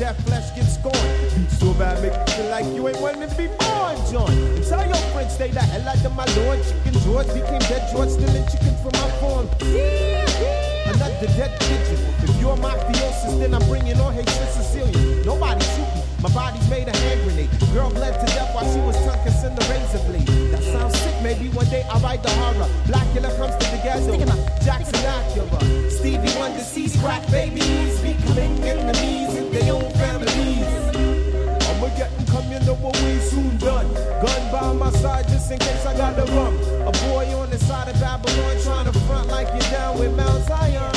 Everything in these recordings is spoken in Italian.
that flesh gets scorned. Beat so bad, make you feel like you ain't wanting to be born, John. And tell your friends stay the hell out of my lord. Chicken George became dead George, stealing chicken from my farm. Another dead pigeon. If you're mafiosis, then I'm bringing on Haitian Sicilian. Nobody shoot me. My body's made a hand grenade. Girl bled to death while she was tongue-kissing the razor blade. That sounds sick, maybe one day I'll write the horror. Blackula comes to the ghetto. Jackson Acura. Stevie Wonder sees crack babies becoming enemies in their own families. I'ma get them coming over way soon done. Gun by my side just in case I gotta run. A boy on the side of Babylon trying to front like you're down with Mount Zion.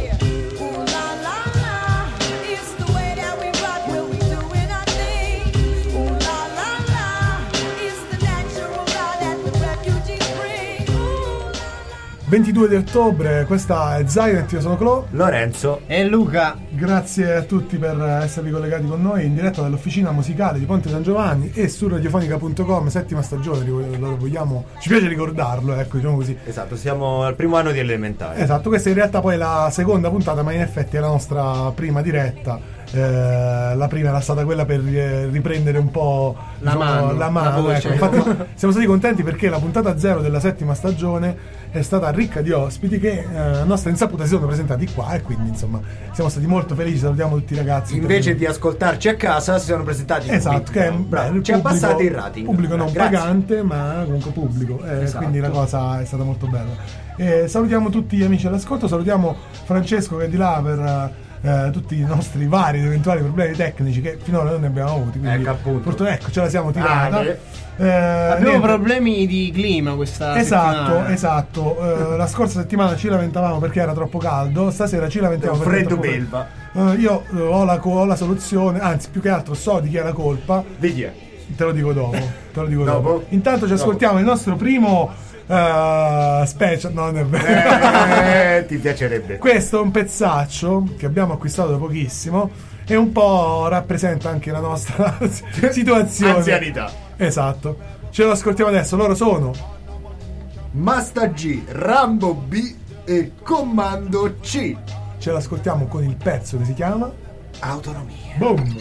It's the way that we rock when we doing our thing. Ooh la la la, it's the natural law that the refugees bring. Ooh la la. 22 di ottobre, questa è Zion, io sono Clo. Lorenzo e Luca. Grazie a tutti per esservi collegati con noi in diretta dall'officina musicale di Ponte San Giovanni e su radiofonica.com, settima stagione, ci piace ricordarlo, ecco, diciamo così. Esatto, siamo al primo anno di elementare. Esatto, questa in realtà poi è la seconda puntata, ma in effetti è la nostra prima diretta. La prima era stata quella per riprendere un po' la mano, ecco. Infatti siamo stati contenti perché la puntata 0 della settima stagione è stata ricca di ospiti che a nostra insaputa si sono presentati qua e quindi insomma siamo stati molto felici. Salutiamo tutti i ragazzi invece di ascoltarci a casa si sono presentati esatto qui. Che è bravo, ci ha abbassato il rating, pubblico non pagante ma comunque pubblico, esatto. Quindi la cosa è stata molto bella. Salutiamo tutti gli amici all'ascolto, salutiamo Francesco che è di là per tutti i nostri vari ed eventuali problemi tecnici che finora non ne abbiamo avuti, quindi ecco ce la siamo tirata. Abbiamo problemi di clima questa settimana. Esatto. La scorsa settimana ci lamentavamo perché era troppo caldo, stasera ci lamentiamo perché freddo belva. Io ho la soluzione, anzi più che altro so di chi è la colpa. Di chi è? Te lo dico dopo. Intanto ci ascoltiamo il nostro primo special, no, non è vero. Ti piacerebbe. Questo è un pezzaccio che abbiamo acquistato da pochissimo e un po' rappresenta anche la nostra situazione. Anzianità. Esatto. Ce lo ascoltiamo adesso. Loro sono Masta G, Rambo B e Comando C. Ce l'ascoltiamo con il pezzo che si chiama Autonomia. Boom.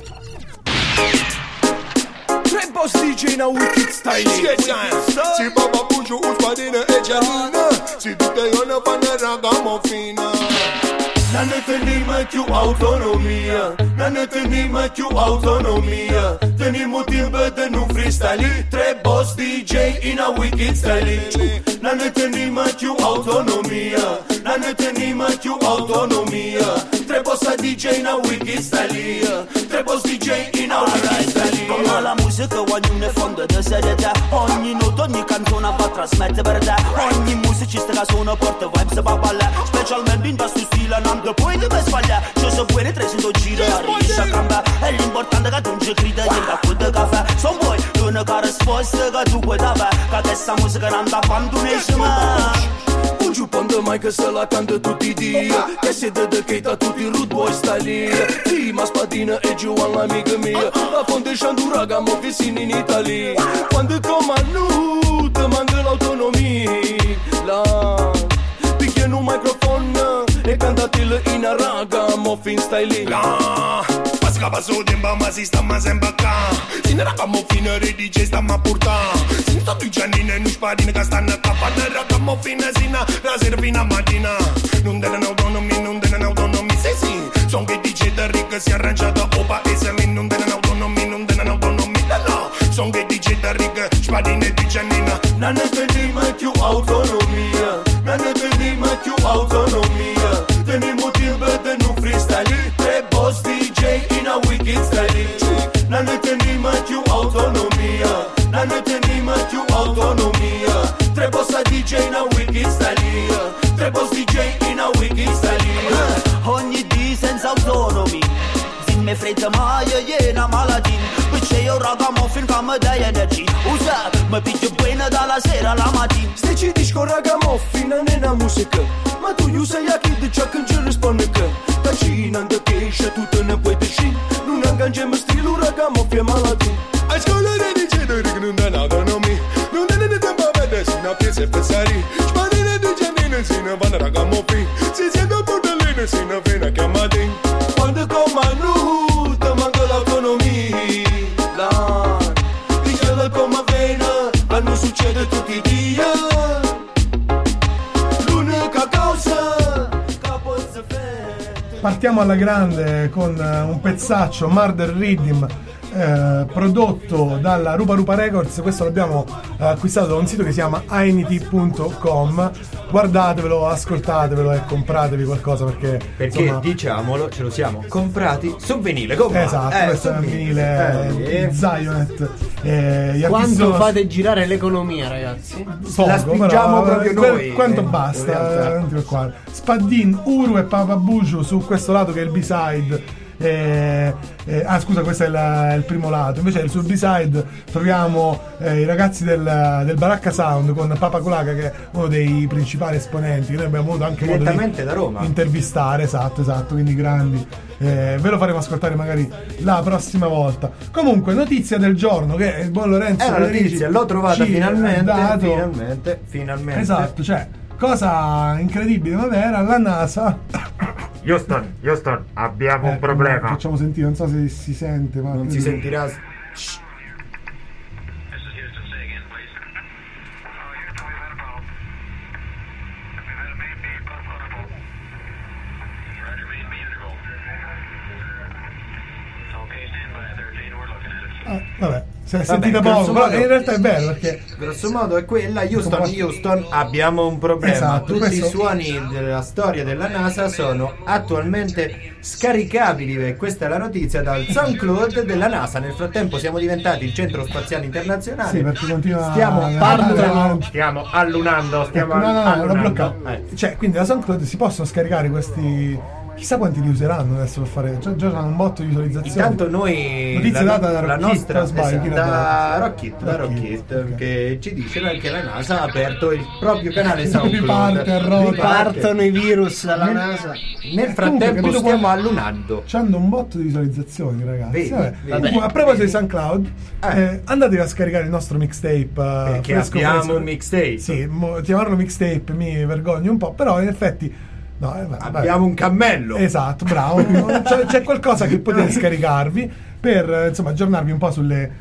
Boss DJ na wicked style. Si baba buju uspadina e janina. Si tu te yona pana ragamuffina. Non ne tenim mai più autonomia. Non ne tenim mai più autonomia. Tenim timp de nu freestyle. Tre boss DJ in a wicked style. Non ne tenim mai più autonomia. Non ne tenim mai più autonomia. Tre boss DJ in a wicked style. Tre boss DJ in a wicked style. Come la musica ognuno è fondo di serietà. Ogni nota, ogni canzone va trasmette per te. Ogni musicista che suona porta vibes e ballare. Specialmente in basso stile non ti puoi dove sbagliare. Ci sono buone 300 giri a riesci a cambiare. E l'importante è che tu non ci credi che da quel caffè. Sono voi l'unica risposta che tu puoi dare. Che questa musica non ti abbandonisce mai. Un giuppando mai che se la canta tutti i dì. Che si dedica a tutti i rude boys stali. Prima Spadina e Giovanna l'amica mia. La fonte Scianduraga mo vicino in Italia. Quando comando ti manca l'autonomia. La picchiano un microfono e cantatelo in a raga mo fin stai lì. La pascava su dimba ma si sta ma sempre qua. Sin raga mo fine re DJ sta ma porta. Sin sta tu giannine nu Spadina che stanno a cappare. Raga mo fine sina la sera fino a mattina. Non danno autonomia, non danno autonomia. Sì, son che DJ da ricca si arrangia da o paese. Non danno autonomia, non danno autonomia. No, son che DJ da ricca Spadina e Giannina. Non ne tenim mai più autonomia. Non ne tenim mai più autonomia. Teniamo timp de nu freestyle. Tre boss DJ in a wicked style. Non ne tenim mai più autonomia. Non ne tenim mai più autonomia. Tre boss DJ in a wicked style. Tre boss DJ in a wicked style. Ogni dì senza autonomia. Zimmi fretta mai è una malattia. Perché io ragamuffin che mi dai energia. Usa, mi piglio buona dalla sera alla mattina. Stai ci dici con ragamuffin non è una musica. Ma tu io sei a chi di ciò che non ci risponde che. Da cina da che esce tu te ne puoi decine. Non agganciamo stile ragamuffin malattia. A scuola di dice che non danno autonomia. Non danno tempo a vedere se una pieza è pensare. Spadine di Giannina si ne vanno ragamuffin. Si siede a portellino si ne viene a chiamare. Quando comando partiamo alla grande con un pezzaccio, Murder Rhythm, prodotto dalla Rupa Rupa Records. Questo l'abbiamo acquistato da un sito che si chiama ainity.com. guardatevelo, ascoltatevelo e compratevi qualcosa perché insomma, diciamolo, ce lo siamo comprati su vinile. Come? Esatto, questo è un vinile Zionet. Quanto fate girare l'economia, ragazzi? Poco, la spingiamo però, proprio noi. Quanto basta? Spaddin, Uru e Papa Buju su questo lato che è il B-side. Scusa, questo è il primo lato. Invece sul B-side troviamo i ragazzi del Baracca Sound con Papa Colaca, che è uno dei principali esponenti che noi abbiamo avuto anche modo di da Roma intervistare. Esatto, quindi grandi. Ve lo faremo ascoltare magari la prossima volta. Comunque, notizia del giorno che il buon Lorenzo la notizia l'ho trovata finalmente. Esatto, cioè cosa incredibile, vabbè, era la NASA. Houston, abbiamo un problema. Facciamo sentire, non so se si sente, ma non si sentirà. Vabbè, si è sentita poco, però in realtà è bello perché grosso modo è quella. Houston, abbiamo un problema. Esatto, tutti i suoni della storia della NASA sono attualmente scaricabili, e questa è la notizia, dal SoundCloud della NASA. Nel frattempo siamo diventati il centro spaziale internazionale. Sì, perché continua stiamo allunando. L'ho bloccato. Cioè, quindi da SoundCloud si possono scaricare questi. Chissà quanti li useranno adesso per fare. Già hanno un botto di visualizzazioni. Intanto noi notizia data da la nostra da Rockit, okay. Che ci dice che la NASA ha aperto il proprio canale SoundCloud. Ripartono i virus dalla NASA. Nel frattempo stiamo allunando. C'hanno un botto di visualizzazioni, ragazzi. Vedi. A proposito di SoundCloud, andatevi a scaricare il nostro mixtape. Perché abbiamo un mixtape. Sì, chiamarlo mixtape mi vergogno un po', però in effetti. No, abbiamo un cammello. Esatto, bravo. C'è qualcosa che potete scaricarvi per insomma aggiornarvi un po' sulle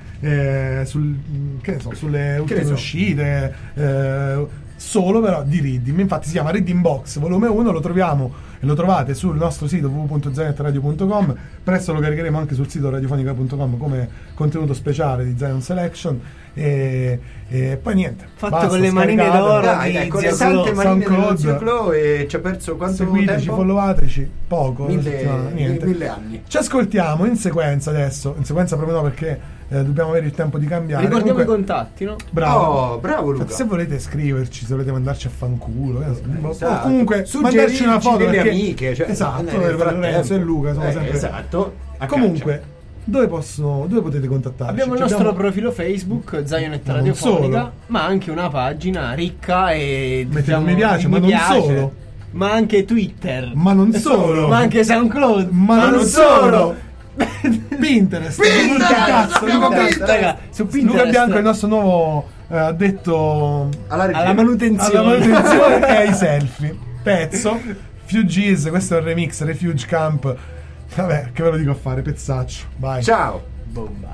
ultime uscite, solo però di Riddim. Infatti si chiama Riddim Box volume 1, lo troviamo e lo trovate sul nostro sito www.zionetradio.com. Presto lo caricheremo anche sul sito radiofonica.com come contenuto speciale di Zion Selection. E poi niente, fatto basta, con le manine d'oro, con le sante manine dello Zio Clo, e ci ha perso quanto seguiteci, tempo? Followateci, poco, niente. 1000 anni. Ci ascoltiamo in sequenza adesso, in sequenza proprio no, perché dobbiamo avere il tempo di cambiare. Ricordiamo i contatti, no? Bravo Luca. Se volete scriverci, se volete mandarci a fanculo, esatto. O comunque mandarci una foto delle perché, amiche, cioè, esatto, Lorenzo e Luca sono sempre esatto. Comunque dove potete contattarci? Abbiamo il nostro profilo Facebook Zionet Radiofonica, ma anche una pagina ricca e mettete un mi piace, ma non solo, ma anche Twitter, ma non solo, ma anche SoundCloud, ma non solo. Pinterest, raga, su Pinterest. Luca Bianco è il nostro nuovo addetto alla manutenzione e ai selfie. Pezzo Fugees, questo è il remix Refuge Camp. Vabbè, che ve lo dico a fare, pezzaccio. Vai. Ciao. Bomba.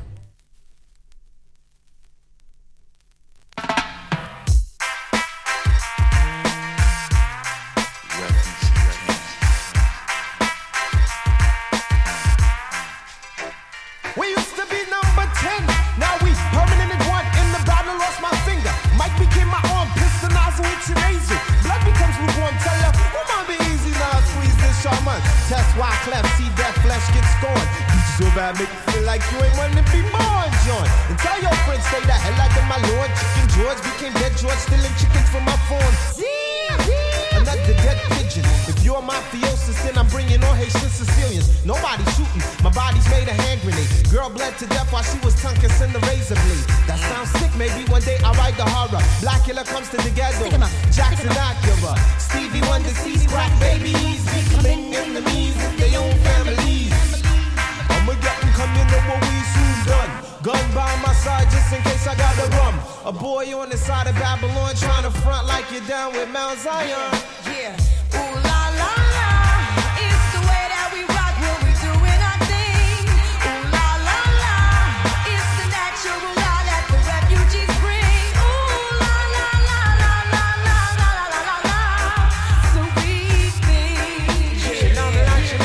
We used to be number 10, now we permanent at one. In the battle, lost my finger. Mike became my arm, pistol nozzle, itch and razor. Blood becomes lukewarm, tell ya, woman be easy now, squeeze this shaman. Test why cleft, see that flesh get scorned. Beat you so bad, make you feel like you ain't wanting to be born, John. And tell your friends, stay the hell out of my lord. Chicken George became dead George, stealing chickens from my phone. Another dead pigeon. If you're mafiosis, then I'm bringing all Haitian Sicilians. Nobody shooting, my body's made a hand grenade. Girl bled to death while she was tongue kissing the razor blade. That sounds sick, maybe one day I'll write the horror. Blackula comes to the ghetto, Jackson Acura. Stevie Wonder sees crack babies becoming enemies of their own families. I'ma get them come, you know what we soon done. Gun by my side just in case I got the rum. A boy on the side of Babylon trying to front like you're down with Mount Zion. Yeah. Ooh la la la. It's the way that we rock when we doing our thing. Ooh la la la. It's the natural law that the refugees bring. Ooh la la la la la la la la la la. So we think.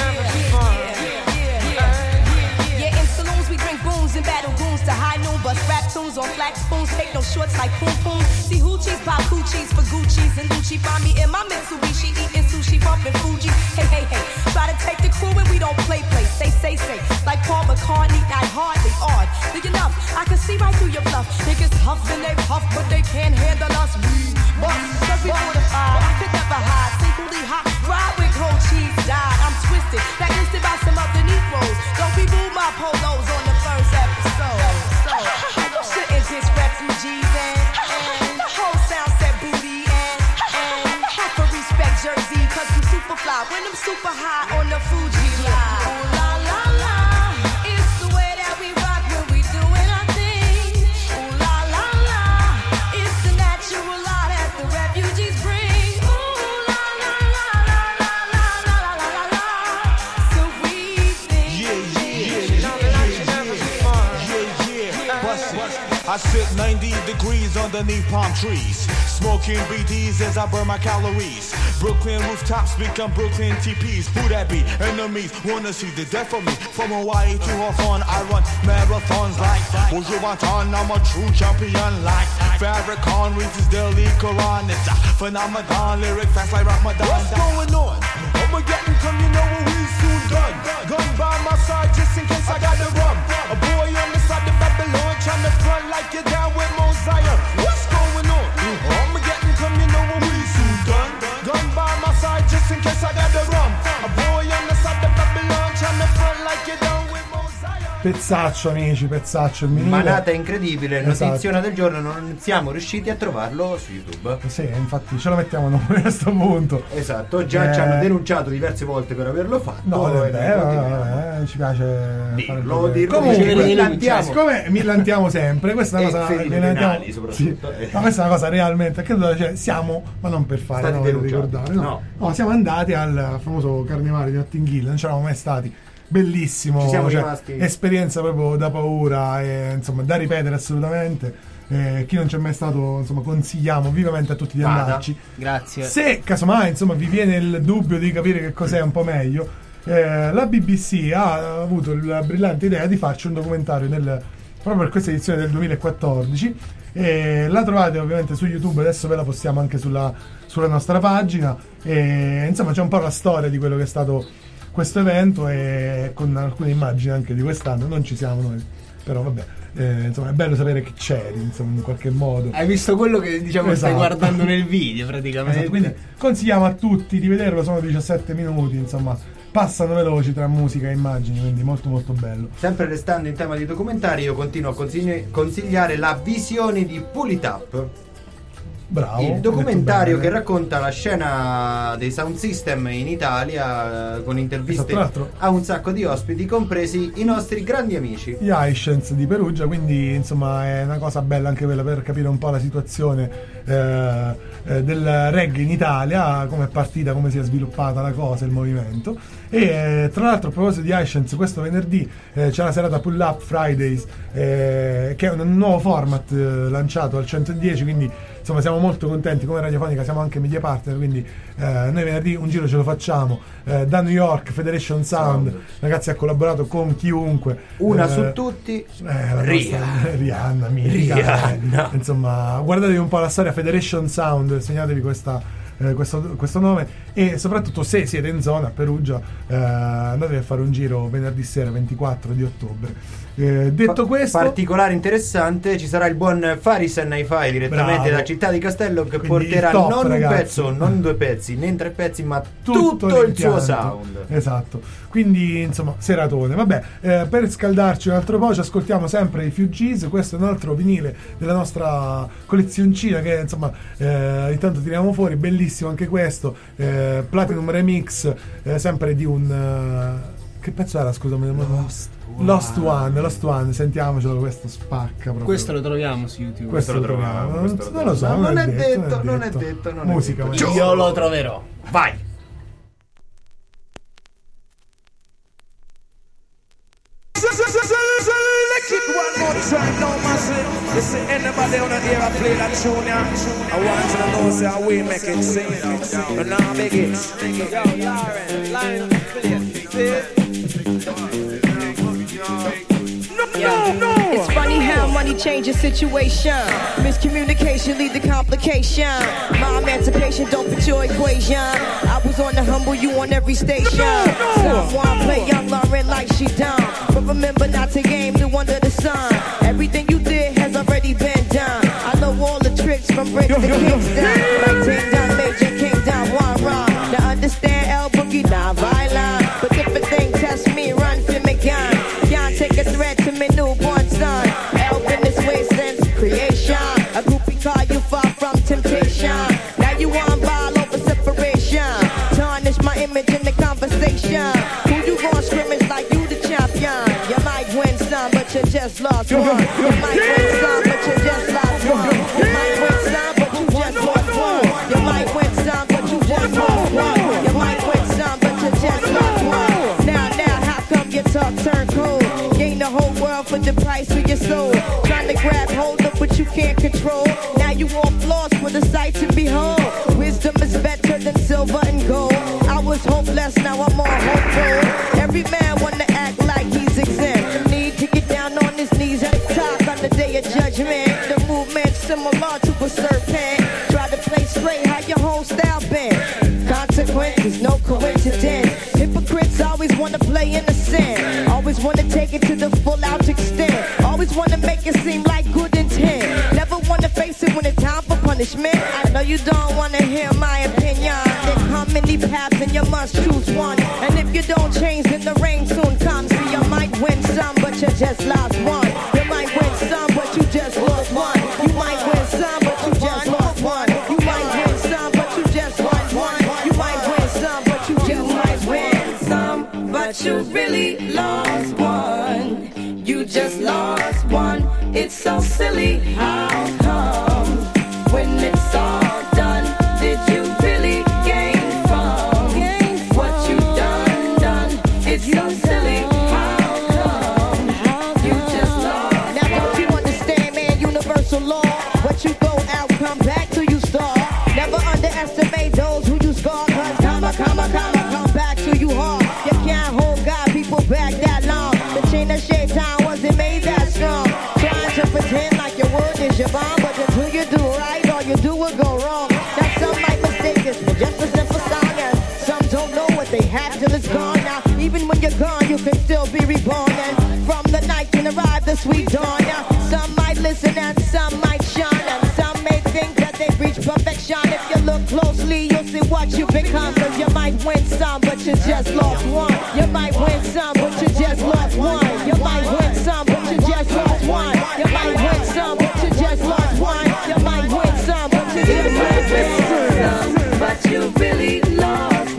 shorts like Poom Poom. See hoochies pop hoochies for Gucci's and Gucci. Find me in my Mitsubishi eating sushi, bumping Fuji. Hey, hey, hey. Try to take the crew and we don't play. Say. Like Paul McCartney, not hardly odd. Big enough, I can see right through your bluff. Niggas huff and they puff, but they can't handle us. We bust, cause we mortified. I could never hide. Singularly hot, fried with cold cheese. Died, I'm twisted. That listed by some of the Negroes. Don't remove my polos on the first episode. So, you shouldn't diss refugees and the whole sound set booty and have to respect Jersey, cause we super fly when I'm super high on the Fuji line. Ooh la la la, it's the way that we rock when we doing our thing. Ooh la la la, it's the natural law that the refugees bring. Ooh la la la la la la la la la la. So we think. I sit 90 degrees underneath palm trees, smoking BDs as I burn my calories. Brooklyn rooftops become Brooklyn TPs. Who that be? Enemies wanna see the death of me. From Hawaii to Hawthorne, I run marathons like Buju Banton. I'm a true champion like Farrakhan reads his daily Quran. It's a phenomenon, lyric fast like Ramadan. What's going on? I'ma get and come, you know what we soon done. Gun by my side just in case I got the rum. A boy on the side of Babylon trying to front like you're down with Mosiah. What's going on? I'ma get and come, you know what we soon done. Gun by my side just in case I got the rum. A boy on the side of Babylon trying to front like you're down with Mosiah. Pezzaccio, amici, pezzaccio il vinile. Manata incredibile, Esatto. notiziona del giorno, non siamo riusciti a trovarlo su YouTube. Sì, infatti ce lo mettiamo noi a questo punto. Esatto, già ci hanno denunciato diverse volte per averlo fatto. No, e è noi vero, continuiamo. ci piace Dirlo, fare dirlo. Comunque, Ci millantiamo. siccome millantiamo sempre, questa è una E cosa ferite millantiamo- penali, soprattutto. Sì. No, questa è una cosa realmente, credo, cioè, siamo, ma non per fare, Stati no, voglio denunciati. ricordare, no, siamo andati al famoso carnevale di Notting Hill, non c'eravamo mai stati. Bellissimo, Ci siamo cioè, rimasti. esperienza proprio da paura e insomma da ripetere assolutamente. Chi non c'è mai stato, insomma, consigliamo vivamente a tutti di Vada. andarci. Grazie. Se casomai insomma vi viene il dubbio di capire che cos'è un po' meglio, la BBC ha avuto la brillante idea di farci un documentario proprio per questa edizione del 2014. La trovate ovviamente su YouTube, adesso ve la postiamo anche sulla nostra pagina. Insomma, c'è un po' la storia di quello che è stato questo evento e con alcune immagini anche di quest'anno. Non ci siamo noi, però vabbè. Insomma, è bello sapere che c'eri, insomma, in qualche modo. Hai visto quello che diciamo stai Esatto. guardando nel video praticamente. Esatto, quindi consigliamo a tutti di vederlo, sono 17 minuti, insomma, passano veloci tra musica e immagini, quindi molto molto bello. Sempre restando in tema di documentari, io continuo a consigliare La visione di Pull It Up. Bravo. Il documentario detto che bene. racconta la scena dei sound system in Italia, con interviste Esatto, tra l'altro. a un sacco di ospiti, compresi i nostri grandi amici. Gli Aishens di Perugia, quindi insomma è una cosa bella anche quella per capire un po' la situazione del reggae in Italia, come è partita, come si è sviluppata la cosa, il movimento. E tra l'altro, a proposito di Aishens, questo venerdì c'è la serata Pull Up Fridays, che è un nuovo format lanciato al 110, quindi insomma siamo molto contenti come radiofonica, siamo anche media partner, quindi noi venerdì un giro ce lo facciamo da New York, Federation Sound. Ragazzi, ha collaborato con chiunque, Una su tutti, la nostra Rihanna, mitica, Rihanna. Insomma, guardatevi un po' la storia Federation Sound, segnatevi questo nome, e soprattutto se siete in zona a Perugia, andatevi a fare un giro venerdì sera 24 di ottobre. Detto questo, particolare interessante, ci sarà il buon Faris Hi-Fi direttamente Bravo. da Città di Castello, che Quindi porterà il top, non ragazzi. un pezzo, non due pezzi, né tre pezzi, ma tutto il suo l'impianto. sound. Esatto, quindi insomma seratone. Vabbè, per scaldarci un altro po' ci ascoltiamo sempre i Fugees. Questo è un altro vinile della nostra collezioncina che insomma intanto tiriamo fuori, bellissimo anche questo, Platinum Remix, sempre di un che pezzo era, scusami? Lost One, sentiamocelo, questo spacca proprio. Questo lo troviamo su YouTube. Questo lo troviamo, non lo so, Non è detto, non non è è detto, non è musica, detto. ma- Io lo troverò. Vai! One more time now, massive. You see anybody on the air I play that tune, yeah? I want you to know, say, how we make it sing. And now big it. Yo, Lauren, line, It's funny how money me change the situation. Miscommunication lead to complication. My emancipation don't fit your equation. I was on the humble, you on every station. Someone play young Lauren like she done. But remember not to game the under the sun. Everything you did has already been done. I know all the tricks from bricks to Kingston. Like Ting Dong, Major King Dong, one run. Now understand L Boogie, not violent. But different things test me, run for me gun. Can't take a threat to me newborn son. L been this way since creation. A groupie call you far from temptation. Now you want ball over separation. Tarnish my image in the conversation. Who you gon' scrimmage like you the champion? You might win some, but you just lost one. You might win some, but you just lost one. You might win some, but you just lost one. You might win some, but you just lost one. You might win some, but you just lost one. Now, how come your talk turn cold? Gain the whole world for the price of your soul. Trying to grab hold of what you can't control. Now you all lost for the sight to behold. Wisdom is better than silver and gold. I was hopeless, now I'm more hopeful. Every man wanna act like he's exempt. The need to get down on his knees at the top on the day of judgment. The movement similar to a serpent. Try to play straight, how your whole style been. Consequences, no coincidence. Hypocrites always wanna play innocent. Always wanna take it to the full out extent. Always wanna make it seem like good intent. Never wanna face it when it's time for punishment. I know you don't wanna hear my opinion. There come many paths and you must choose one. And if you don't change, then the rain soon comes. So you might win some, but you just lost one. You might win some, but you just lost one. You might win some, but you just lost one. You might win some, but you just lost one. You might win some, but you just might win some, but you really lost one. You just lost one. It's so silly. How come when it's all done, did you really gain from what you done? It's so silly. How come you just lost? Now don't you understand, man? Universal law. What you go out, come back till you start. Never underestimate those who you scar. Cause come back till you hard. You can't hold God, people back that long. The chain of Shaitan wasn't made that strong. Trying to pretend like your word is your bond, but until you do right, all you do will go wrong. Now some might mistake this for just a simple song, and some don't know what they have till it's gone. Now even when you're gone, you can still be reborn, and from the night can arrive the sweet dawn. Now some might listen and some might shine, and some may think that they've reached perfection. If you look closely, you'll see what you become. Cause you might win some, but you just lost one. You might win some, but you just lost one. You might win some, but you just lost one. You might win some, but you just lost one. You might win some, but you just lost one. But you really lost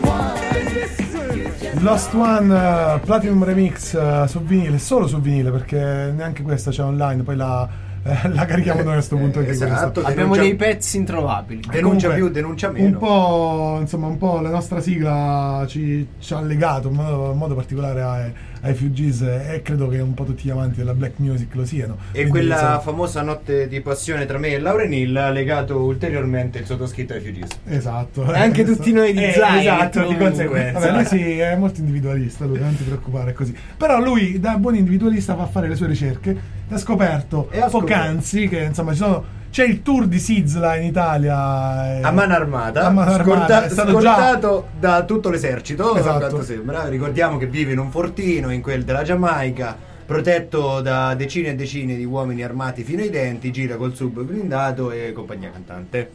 one. Lost One Platinum Remix su vinile, solo su vinile, perché neanche questa c'è online, poi la carichiamo noi a questo punto anche esatto, abbiamo dei pezzi introvabili. Denuncia più, denuncia meno. Un po' la nostra sigla ci ha legato in modo particolare ai Fugees, e credo che un po' tutti gli amanti della black music lo siano. E quindi, quella famosa notte di passione tra me e Lauryn Hill ha legato ulteriormente il sottoscritto ai Fugees. Esatto. E anche tutti noi di Zion. Esatto, di conseguenza. Vabbè, lui sì, è molto individualista, lui, non ti preoccupare, è così. Però lui, da buon individualista, va a fare le sue ricerche e ha scoperto poc'anzi che insomma c'è il tour di Sizzla in Italia a mano armata, scortato da tutto l'esercito, esatto. Quanto sembra. Ricordiamo che vive in un fortino, in quel della Giamaica, protetto da decine e decine di uomini armati fino ai denti, gira col sub blindato e compagnia cantante.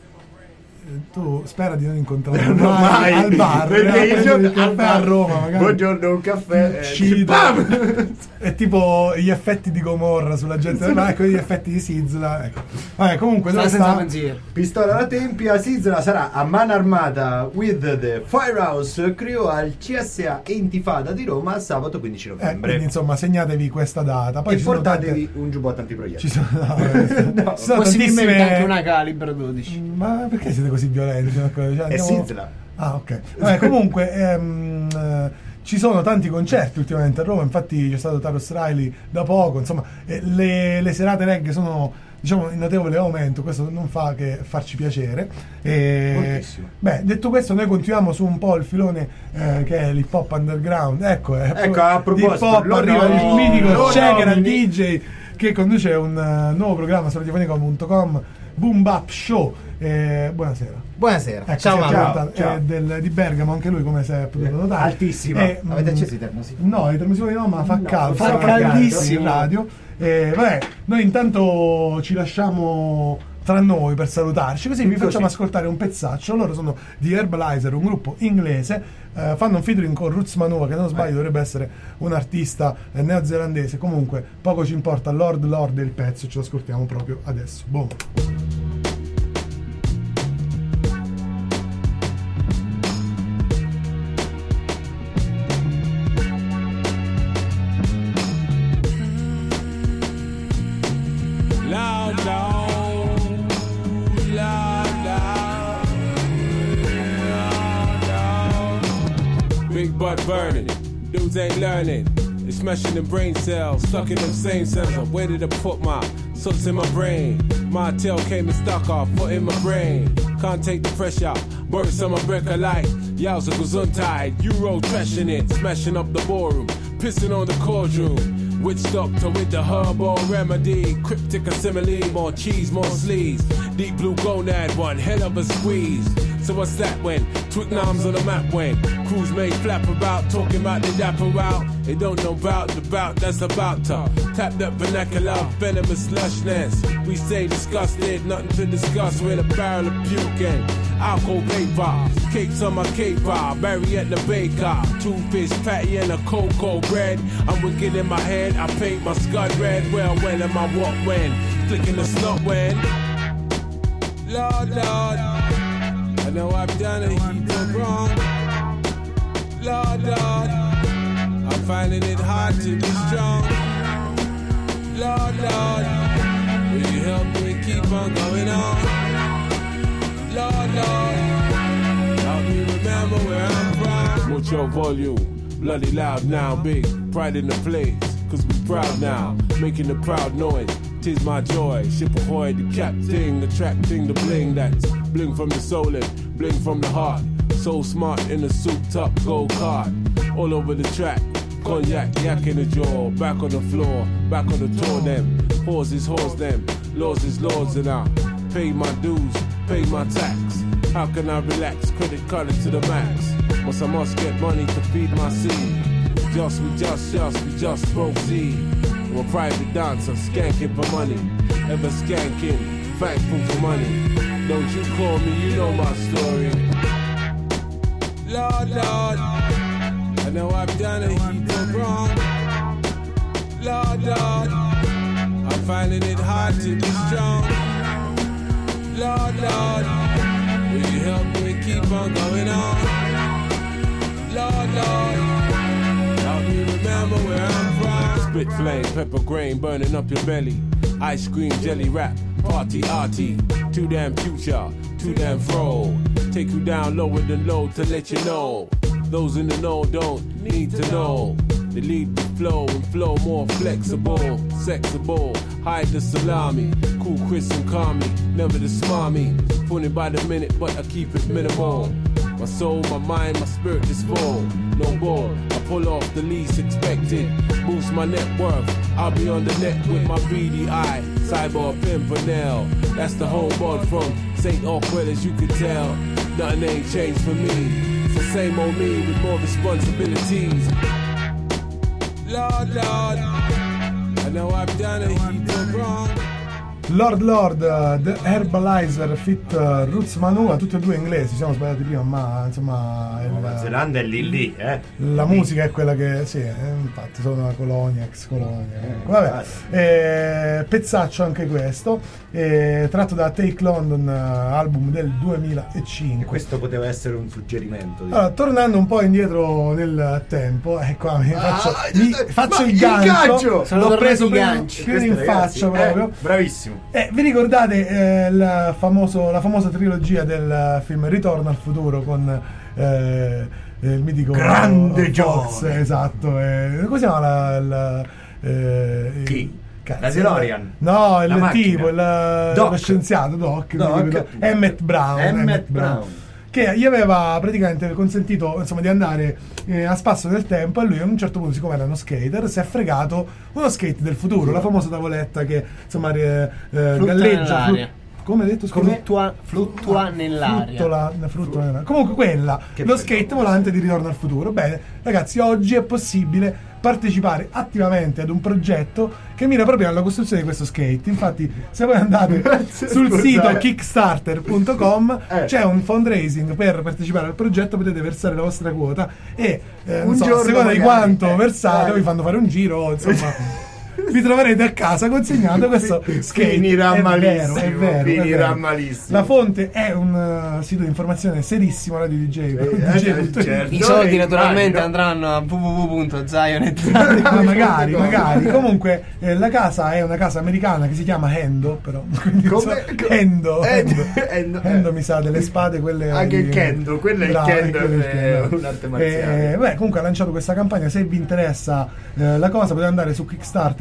Tu spera di non incontrare mai al bar, perché a Roma magari. Buongiorno, un caffè, è tipo gli effetti di Gomorra sulla gente del bar, ecco gli effetti di Sizzla, ecco. Vabbè, comunque dove sta? Pistola alla tempia. Sizzla sarà a mano armata with the Firehouse Crew al CSA Intifada di Roma sabato 15 novembre. Quindi insomma segnatevi questa data. Poi e portatevi un giubbotto antiproiettile. Ci sono possibilmente anche una calibro 12. Ma perché siete così violenti? È Sizzla. Ah, ok. Vabbè, comunque ci sono tanti concerti ultimamente a Roma, infatti c'è stato Tarrus Riley da poco, insomma le serate reggae sono, diciamo, in notevole aumento. Questo non fa che farci piacere. Detto questo, noi continuiamo su un po' il filone che è l'hip hop underground. Ecco, a proposito, l'hip hop arriva il mitico Checker DJ che conduce un nuovo programma su radiofonico.com, Boom Bap Show. Buonasera. Buonasera. Ciao Mauro. Di Bergamo, anche lui, come si è potuto notare. Altissimo. Avete acceso i termosifoni? No, i termosifoni no, ma fa caldo. Fa caldissimo in radio. Vabbè, noi intanto ci lasciamo tra noi per salutarci, così vi facciamo ascoltare un pezzaccio. Loro sono di Herbalizer, un gruppo inglese, fanno un featuring con Roots Manuva, che non sbaglio dovrebbe essere un artista neozelandese. Comunque poco ci importa, Lord è il pezzo, ce lo ascoltiamo proprio adesso. Boom. Big butt burning, dudes ain't learning. It's smashing them brain cells, stuck in them same cells. Where did I put my suits in my brain? My tail came and stuck off, foot in my brain. Can't take the pressure out, burst on my breaker like Yowza Gesundheit. Euro trashing it, smashing up the ballroom, pissing on the courtroom. Witch doctor with the herbal remedy, cryptic assimile, more cheese, more sleaze. Deep blue gonad, one hell of a squeeze. So what's that when? Twickenham's on the map when crews make flap about, talking about the dapper out. They don't know about the bout that's about to tap that vernacular, venomous lushness. We say disgusted, nothing to discuss with a barrel of puking. Alcohol vapor, cakes on my caper, Barry at the baker. 2 fish patty and a cocoa bread. I'm wicked in my head, I paint my scud red. Well, when am I what when? Flicking the slot when? Lord, I know I've done a heap of wrong. Lord, I'm finding it hard to be strong. Lord, will you help me keep on going on? Lord, help me remember where I'm from. Mucho volume, bloody loud now, big pride in the place. Cause we proud now, making the proud noise. 'Tis my joy, ship ahoy, the captain, attracting the bling. That's bling from the soul and bling from the heart. So smart in a souped up go-kart. All over the track, cognac, yak in the jaw. Back on the floor, back on the tour them. Horse is horse them, laws is laws, and I pay my dues, pay my tax. How can I relax, credit card to the max? Once I must get money to feed my seed. We just proceed. I'm a private dancer, skanking for money. Ever skanking, thankful for money. Don't you call me, you know my story. Lord, I know I've done a heap of wrong. Lord, I'm finding it hard to be strong. Lord, will you help me keep on going on? Lord, help me remember where I'm from. Spit flame, pepper grain, burning up your belly. Ice cream, jelly wrap, party arty. Too damn future, too damn fro. Take you down lower than low to let you know. Those in the know don't need to know. They lead the flow and flow more flexible, sexable. Hide the salami, cool Chris and calm me. Never the smarmy, pulling by the minute but I keep it minimal. My soul, my mind, my spirit is full. No ball, I pull off the least expected. Boost my net worth, I'll be on the net with my beady eye. Cyber Pimpernel, that's the homeboy from St. Awkward as you can tell. Nothing ain't changed for me. It's the same old me with more responsibilities. Lord, I know I've done a heap of wrong. Lord, The Herbalizer Fit Roots Manuva, tutti e due inglesi, siamo sbagliati prima, ma insomma Nuova Zelanda è lì, la musica è quella che sì, infatti sono una colonia, ex colonia. Vabbè, pezzaccio anche questo, tratto da Take London, album del 2005. E questo poteva essere un suggerimento. Allora, tornando un po' indietro nel tempo, qua mi faccio il gancio. L'ho preso più in faccia proprio. Bravissimo. Vi ricordate la famosa trilogia del film Ritorno al futuro con il mitico Grande Fox, Giove. Esatto. Come si chiama chi? La DeLorean? No, il macchina. tipo, lo scienziato Doc. Emmett Brown. che gli aveva praticamente consentito, insomma, di andare a spasso del tempo, e lui a un certo punto, siccome era uno skater, si è fregato uno skate del futuro, la famosa tavoletta che insomma galleggia, come hai detto? Fluttua nell'aria. Fluttua nell'aria. Comunque quella, lo skate volante di Ritorno al futuro. Bene, ragazzi, oggi è possibile partecipare attivamente ad un progetto che mira proprio alla costruzione di questo skate. Infatti, se voi andate sul sito kickstarter.com c'è un fundraising per partecipare al progetto, potete versare la vostra quota e a seconda di quanto versate vi fanno fare un giro, insomma. Vi troverete a casa consegnato questo skate. Finirà malissimo. È vero. Finirà malissimo. La fonte è un sito di informazione serissimo, Radio DJ. Certo. I soldi naturalmente andranno a www.zionet. magari. Comunque la casa è una casa americana che si chiama Hendo, però. Hendo mi sa delle spade, quelle. Anche il Kendo, quello è il Kendo, è un'arte marziale. Comunque ha lanciato questa campagna. Se vi interessa la cosa, potete andare su Kickstarter.com,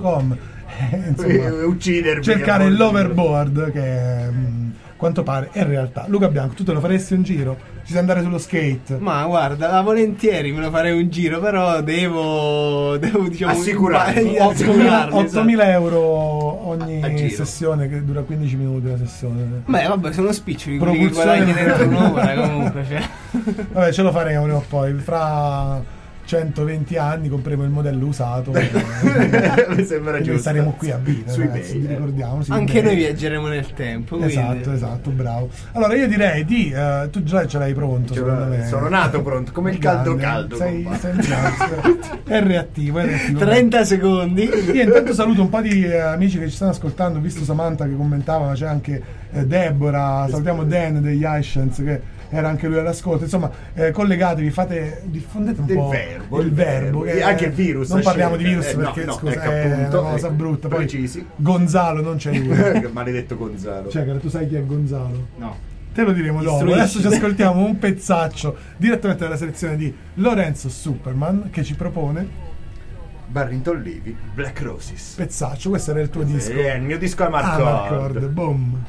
uccidervi, cercare l'overboard, che quanto pare è in realtà. Luca Bianco, tu te lo faresti un giro? Ci sai andare sullo skate? Ma guarda, volentieri me lo farei un giro, però devo diciamo assicurarmi 8.000 euro ogni sessione, che dura 15 minuti la sessione. Beh, vabbè, sono spiccioli quelli che guadagni dentro un'ora comunque, cioè. Vabbè, ce lo faremo prima o poi, fra 120 anni compreremo il modello usato. Mi sembra giusto. Saremo qui a Vita, ragazzi, vi ricordiamo. Anche noi viaggeremo nel tempo. Esatto, bravo. Allora io direi tu già ce l'hai pronto, secondo me. Sono nato pronto, come il caldo. Sei è reattivo. 30 secondi. Io intanto saluto un po' di amici che ci stanno ascoltando, visto Samantha che commentava, ma c'è anche Deborah, salutiamo Dan degli iScience che era anche lui all'ascolto. Insomma, collegatevi, diffondete un po' il verbo che anche il virus. Non parliamo di virus perché scusa, è una cosa brutta. Poi precisi. Gonzalo non c'è lui. Maledetto Gonzalo. Cioè, tu sai chi è Gonzalo? No. Te lo diremo dopo. Adesso ci ascoltiamo un pezzaccio direttamente dalla selezione di Lorenzo Superman, che ci propone Barrington Levy, Black Roses. Pezzaccio, questo era il tuo disco. Il mio disco è Marcord. Boom.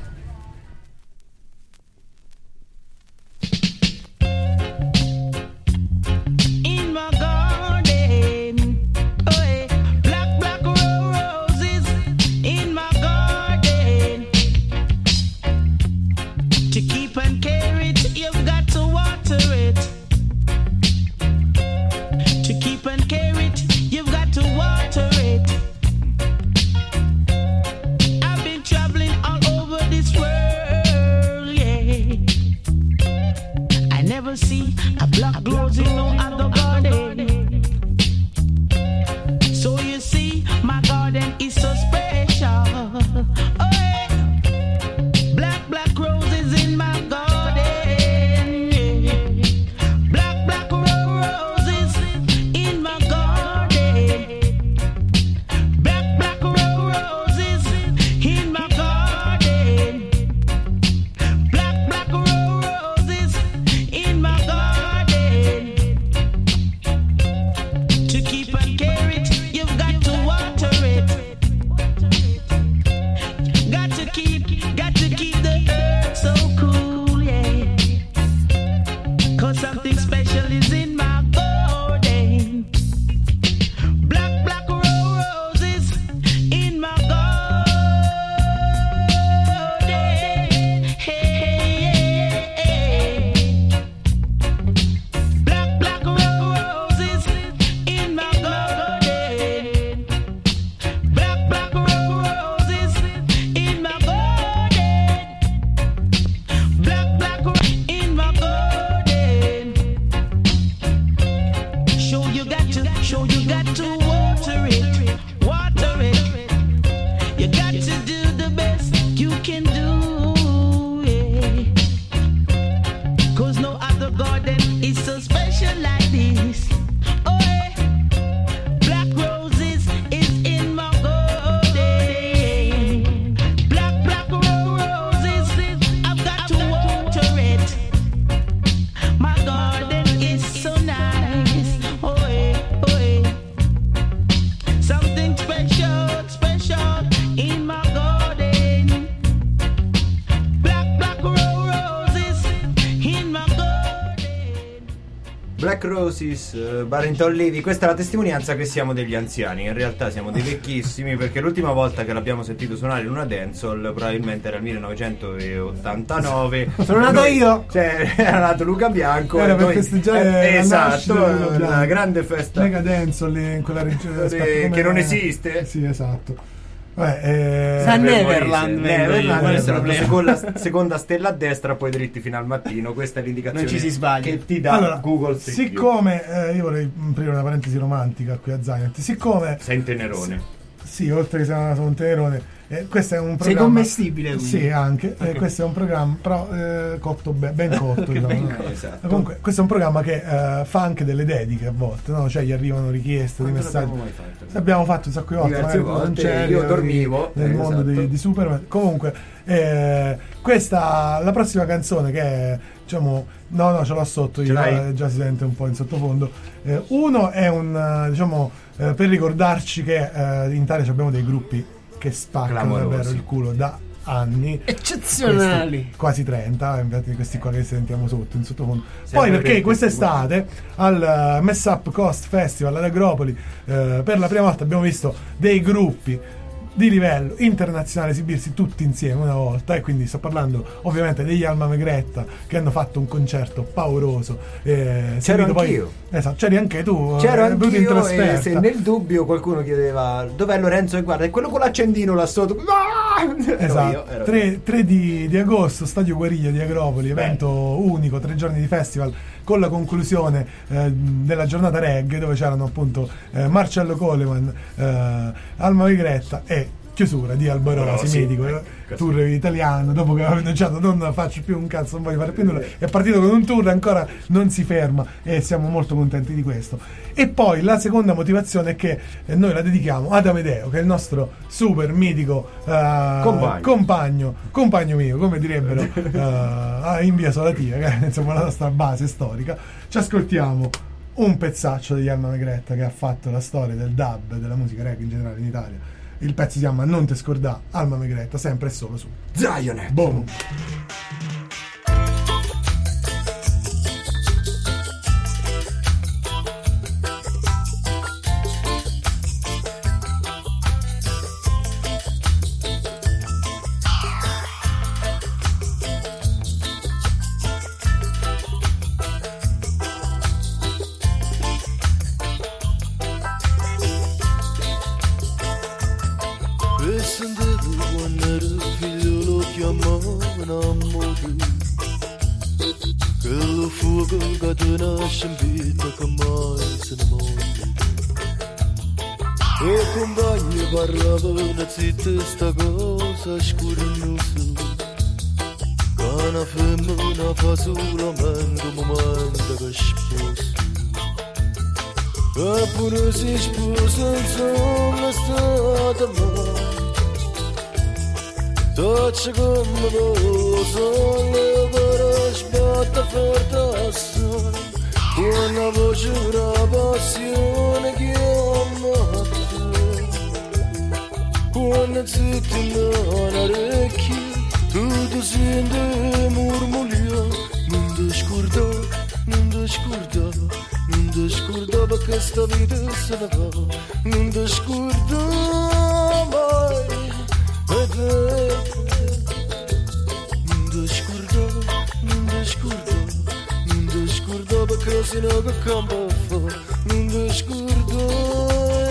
I've been traveling all over this Black Roses, Barrington Levy. Questa è la testimonianza che siamo degli anziani. In realtà siamo dei vecchissimi, perché l'ultima volta che l'abbiamo sentito suonare in una dancehall probabilmente era il 1989. Sono nato io! Cioè, era nato Luca Bianco. Era per festeggiare esatto, la grande festa mega dancehall in quella regione che non esiste. Sì, esatto. Neverland, seconda stella a destra, poi dritti fino al mattino. Questa è l'indicazione non ci si sbaglia, che ti dà Google Street View. Siccome io vorrei aprire una parentesi romantica qui a Zaynet, siccome sei un tenerone, sì, oltre che sono un tenerone, questo è un programma. Sei commestibile, quindi. Sì, anche. Questo è un programma, però cotto ben cotto. Diciamo. Esatto. Comunque, questo è un programma che fa anche delle dediche a volte, no? Cioè, gli arrivano richieste di messaggi. Abbiamo fatto un sacco di volte. Diverse volte. Io dormivo nel mondo di Superman. Comunque, questa la prossima canzone che è, diciamo, no, ce l'ho sotto. Già si sente un po' in sottofondo. Uno è un, diciamo, per ricordarci che in Italia abbiamo dei gruppi che spaccano davvero il culo da anni, eccezionali, quasi 30, infatti questi qua che sentiamo sotto in sottofondo. Poi perché quest'estate al Mess Up Coast Festival ad Agropoli per la prima volta abbiamo visto dei gruppi di livello internazionale esibirsi tutti insieme una volta, e quindi sto parlando ovviamente degli Alma Megretta, che hanno fatto un concerto pauroso. C'ero anch'io. Esatto, c'eri anche tu. C'ero anch'io, e se nel dubbio qualcuno chiedeva dov'è Lorenzo, e guarda, è quello con l'accendino là sotto. Esatto. 3 di agosto, Stadio Guariglia di Agropoli, evento unico, 3 giorni di festival, con la conclusione della giornata reggae, dove c'erano appunto Marcello Coleman, Alma Megretta e chiusura di Albo Rosi, mitico tour italiano. Dopo che aveva annunciato non faccio più un cazzo, non voglio fare più nulla, è partito con un tour, ancora non si ferma, e siamo molto contenti di questo. E poi la seconda motivazione è che noi la dedichiamo ad Amedeo, che è il nostro super mitico compagno mio, come direbbero in via Solatina, che è insomma la nostra base storica. Ci ascoltiamo un pezzaccio degli Alma Megretta, che ha fatto la storia del dub, della musica reggae in generale in Italia. Il pezzo si chiama Non te scordà, Alma Megretta, sempre e solo su Zaynet. Boom. Parlavano zitte sta cosa scurinusa, che una femmina fa solamente un momento che sposa, e pure si sposa insomma stata mai. Toccia come cosa, le per sbatta forte assai, una voce una passione che ama. Una zittina orecchie, tutto sente murmulio. Non ti scorda, non ti scorda, non ti scorda, perché sta vita se ne va. Non ti scorda mai, non ti scorda, non ti scorda, non ti scorda, perché se ne va campo fa. Non ti scorda,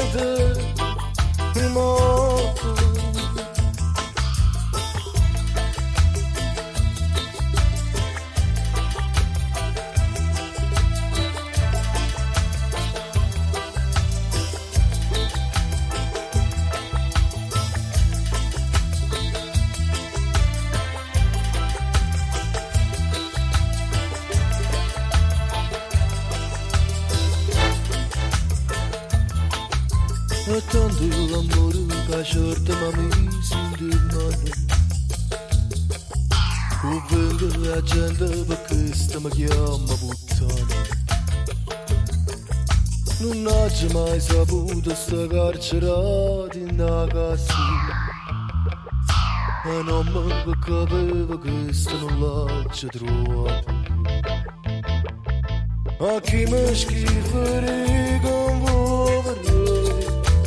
tanto l'amore che certa ma mi si indemane. Convengo la gente perché sta mi chiama puttana. Non ho mai saputo sta carcerata in una casa, e non mi capivo che sta non l'ho trovata. a chi mi schifere con voi,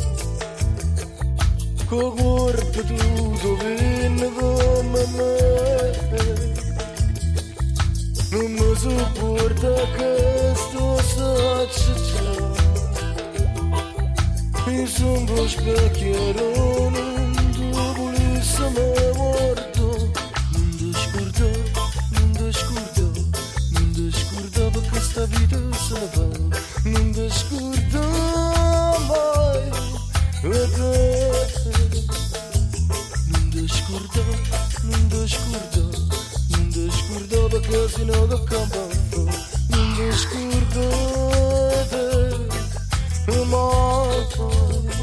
con corpo tutto viene come me, non mi sopporta che sto saccia, mi sono specchiato, non ti volesse me morto, non ti scordo, non ti scordo, non ti scordo perché questa vita se ne va, non ti scordo mai, e te, non ti scordo, non ti scordo, non ti scordo perché se no che campo, non ti scordo te, mai.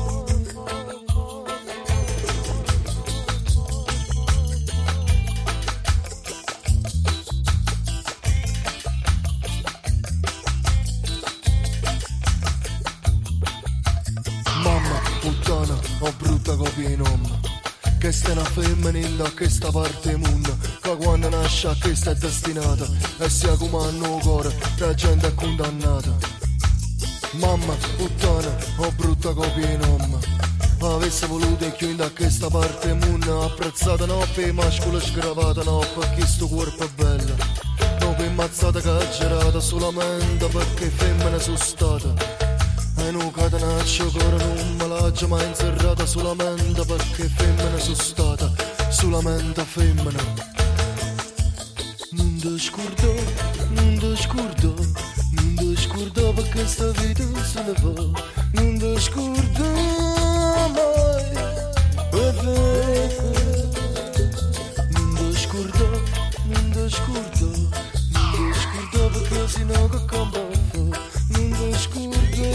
Ho brutta copia di nonna, che sta una femminile a questa parte mondo, che quando nasce a questa è destinata e si accumano il cuore da gente è condannata. Mamma, puttana, ho brutta copia di nonna, avesse voluto chiudere a questa parte mondo, apprezzata no per i mascoli sgravata, no perché sto corpo è bello, no per mazzata caggerata solamente perché femmine sono state. E non catenaccio che non me l'ha mai inserrata solamente perché femmina sono stata, solamente femmina. Non ti scordo, non ti scordo, non ti scordo perché sta vita se ne va, non ti scordo mai, e te. Non ti scordo, non ti scordo, non ti scordo perché si no che campa, non ti scordo.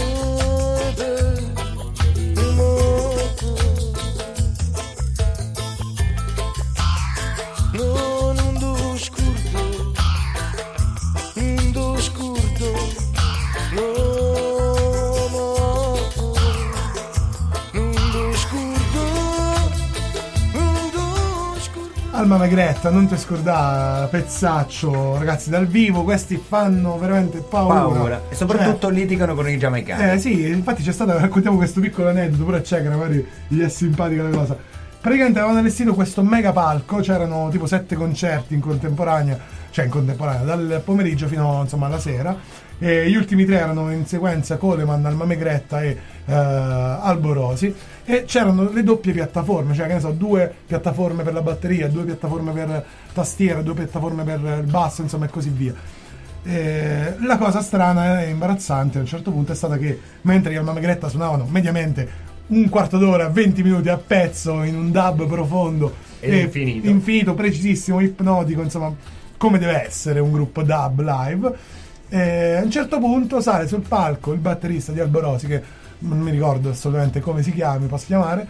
Alma Magretta, non ti scordare, pezzaccio, ragazzi, dal vivo questi fanno veramente paura. E soprattutto litigano con i giamaicani. Sì, infatti c'è stato, raccontiamo questo piccolo aneddoto, pure a Cecra, magari gli è simpatica la cosa. Praticamente avevano allestito questo mega palco, c'erano tipo 7 concerti in contemporanea, dal pomeriggio fino insomma alla sera. E gli ultimi 3 erano in sequenza Coleman, Alma Magretta e Alborosi, e c'erano le doppie piattaforme, cioè che ne so, 2 piattaforme per la batteria, 2 piattaforme per tastiera, 2 piattaforme per il basso, insomma, e così via. La cosa strana e imbarazzante a un certo punto è stata che mentre gli Alma Magretta suonavano mediamente un quarto d'ora, 20 minuti a pezzo in un dub profondo e infinito, precisissimo, ipnotico, insomma, come deve essere un gruppo dub live. A un certo punto sale sul palco il batterista di Alborosi, che non mi ricordo assolutamente come si chiami, posso chiamare,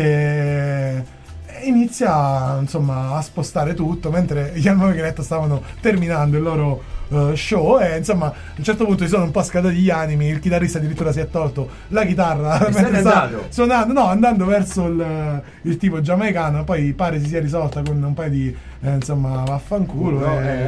e inizia insomma a spostare tutto mentre gli Alma Magretta stavano terminando il loro show, e insomma a un certo punto si sono un po' scaldati gli animi, il chitarrista addirittura si è tolto la chitarra mentre stava suonando, andando verso il tipo giamaicano, poi pare si sia risolta con un paio di insomma vaffanculo,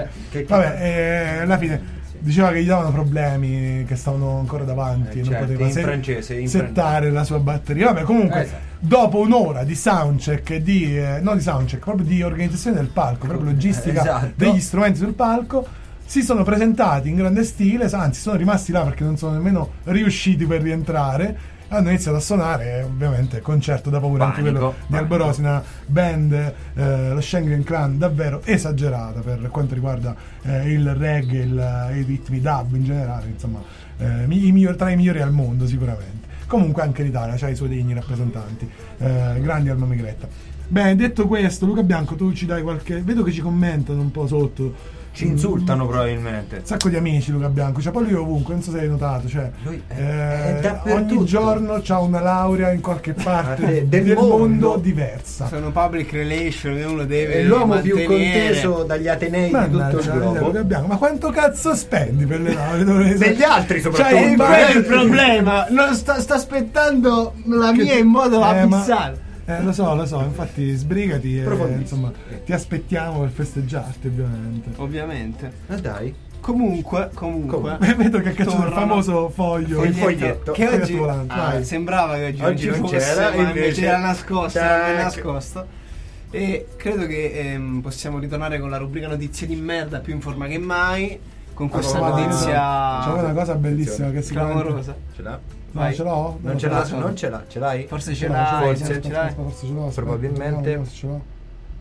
alla fine diceva che gli davano problemi, che stavano ancora davanti, non poteva settare la sua batteria. Vabbè, comunque dopo un'ora di soundcheck proprio di organizzazione del palco, proprio logistica degli strumenti sul palco, si sono presentati in grande stile, anzi sono rimasti là perché non sono nemmeno riusciti per rientrare. Hanno iniziato a suonare, ovviamente concerto da paura, anche quello di Alborosi, una band, lo Schengen Clan, davvero esagerata per quanto riguarda il reggae, i ritmi dub in generale, insomma, tra i migliori al mondo sicuramente. Comunque anche l'Italia ha i suoi degni rappresentanti, grandi Alma Magretta. Bene, detto questo, Luca Bianco, tu ci dai qualche... Vedo che ci commentano un po' sotto. Ci insultano probabilmente. Un sacco di amici Luca Bianco, poi lui ovunque, non so se hai notato, cioè lui ogni giorno c'ha una laurea in qualche parte del mondo diversa. Sono public relation, uno deve è l'uomo più conteso dagli atenei di tutto il globo. Luca Bianco, ma quanto cazzo spendi per le lauree? Degli altri soprattutto. Cioè, quello è il problema, non sta aspettando la mia in modo abissale. Lo so, infatti sbrigati e insomma ti aspettiamo per festeggiarti, ovviamente. Ovviamente. Dai. Comunque vedo che ha cacciato il famoso foglio, il foglietto che oggi volante. sembrava che oggi non fosse, c'era, ma invece era tac. nascosto. E credo che possiamo ritornare con la rubrica notizie di merda, più in forma che mai, con questa notizia. C'è una cosa bellissima che si clamorosa. Ce l'ha? No, ce l'ho? Non ce l'ha, non ce l'ha, ce l'hai? Forse ce l'hai, forse ce l'hai. ce l'ho. Probabilmente. Forse ce l'ho.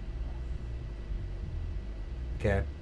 Che è?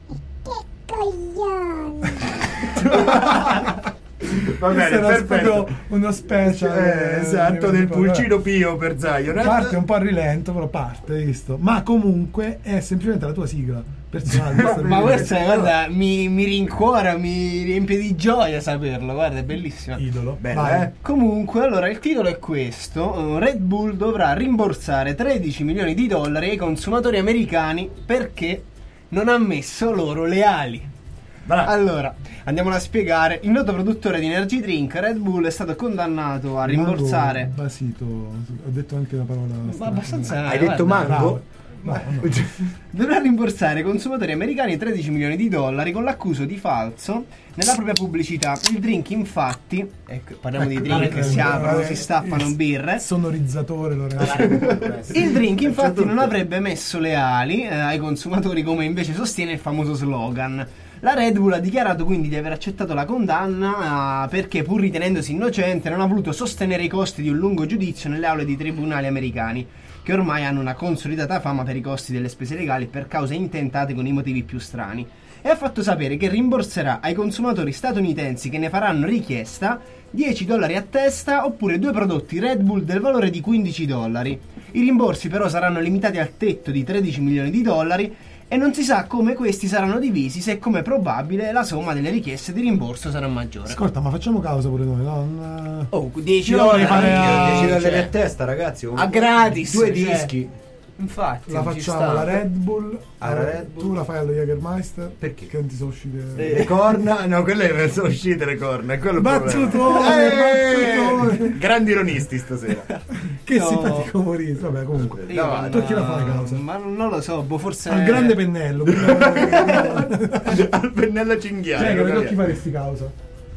Va bene, perfetto. Uno special esatto del pulcino pio per Zion. Parte un po' a rilento, però parte, hai visto? Ma comunque è semplicemente la tua sigla personale. ma questa, guarda, mi rincuora, mi riempie di gioia saperlo, guarda, è bellissima. Idolo. Bella, Comunque, allora, il titolo è questo: Red Bull dovrà rimborsare $13 milioni ai consumatori americani perché non ha messo loro le ali. Allora, andiamola a spiegare. Il noto produttore di energy drink Red Bull è stato condannato a rimborsare. Basito, ho detto anche una parola. Ma abbastanza. Hai detto mango? No. Dovrà rimborsare ai consumatori americani $13 milioni con l'accuso di falso nella propria pubblicità. Il drink, infatti, parliamo di drink che si aprono, si stappano birre. Sonorizzatore, il drink, infatti, non avrebbe messo le ali ai consumatori, come invece sostiene il famoso slogan. La Red Bull ha dichiarato quindi di aver accettato la condanna perché, pur ritenendosi innocente, non ha voluto sostenere i costi di un lungo giudizio nelle aule di tribunali americani, che ormai hanno una consolidata fama per i costi delle spese legali per cause intentate con i motivi più strani, e ha fatto sapere che rimborserà ai consumatori statunitensi che ne faranno richiesta $10 a testa oppure 2 prodotti Red Bull del valore di $15. I rimborsi però saranno limitati al tetto di $13 milioni e non si sa come questi saranno divisi, se, come probabile, la somma delle richieste di rimborso sarà maggiore. Ascolta, ma facciamo causa pure noi, no? Oh, $10 a testa, ragazzi. A gratis, 2 dischi. Infatti, la facciamo alla Red Bull. Red Bull. Tu la fai allo Jägermeister. Perché? Che non ti sono uscite le corna? No, quelle sono uscite le corna. È quello il battutone. Grandi ironisti stasera. Che simpatico Maurizio. Vabbè, comunque. Tu chi la fai causa? Ma non lo so, forse. Al grande pennello. Al pennello cinghiale. Cioè, chi faresti causa?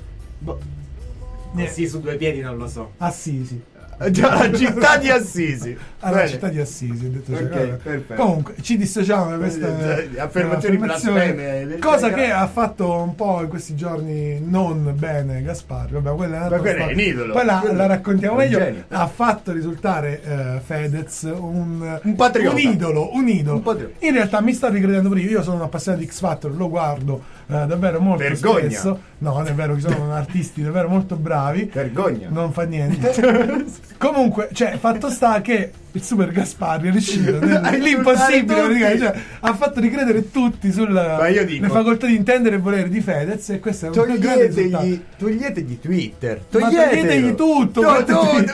Sì, su 2 piedi non lo so. Assisi. Già, la città di Assisi. Alla città di Assisi, ho detto. Perfetto. Comunque ci dissociamo da queste affermazioni blasfeme, cosa che ha fatto un po' in questi giorni non bene Gasparri. Vabbè, quella è un idolo. Poi la raccontiamo meglio. Ha fatto risultare Fedez un patriota, un idolo. In realtà mi sto ricredendo pure io sono un appassionato di X Factor, lo guardo davvero molto spesso. No, non è vero, che sono artisti davvero molto bravi. Vergogna. Non fa niente. Comunque, cioè, fatto sta che il super Gasparri è riuscito l'impossibile, cioè, ha fatto ricredere tutti sulle facoltà di intendere e volere di Fedez, e questo è un grande risultato. Toglietegli Twitter, toglietegli tutto, a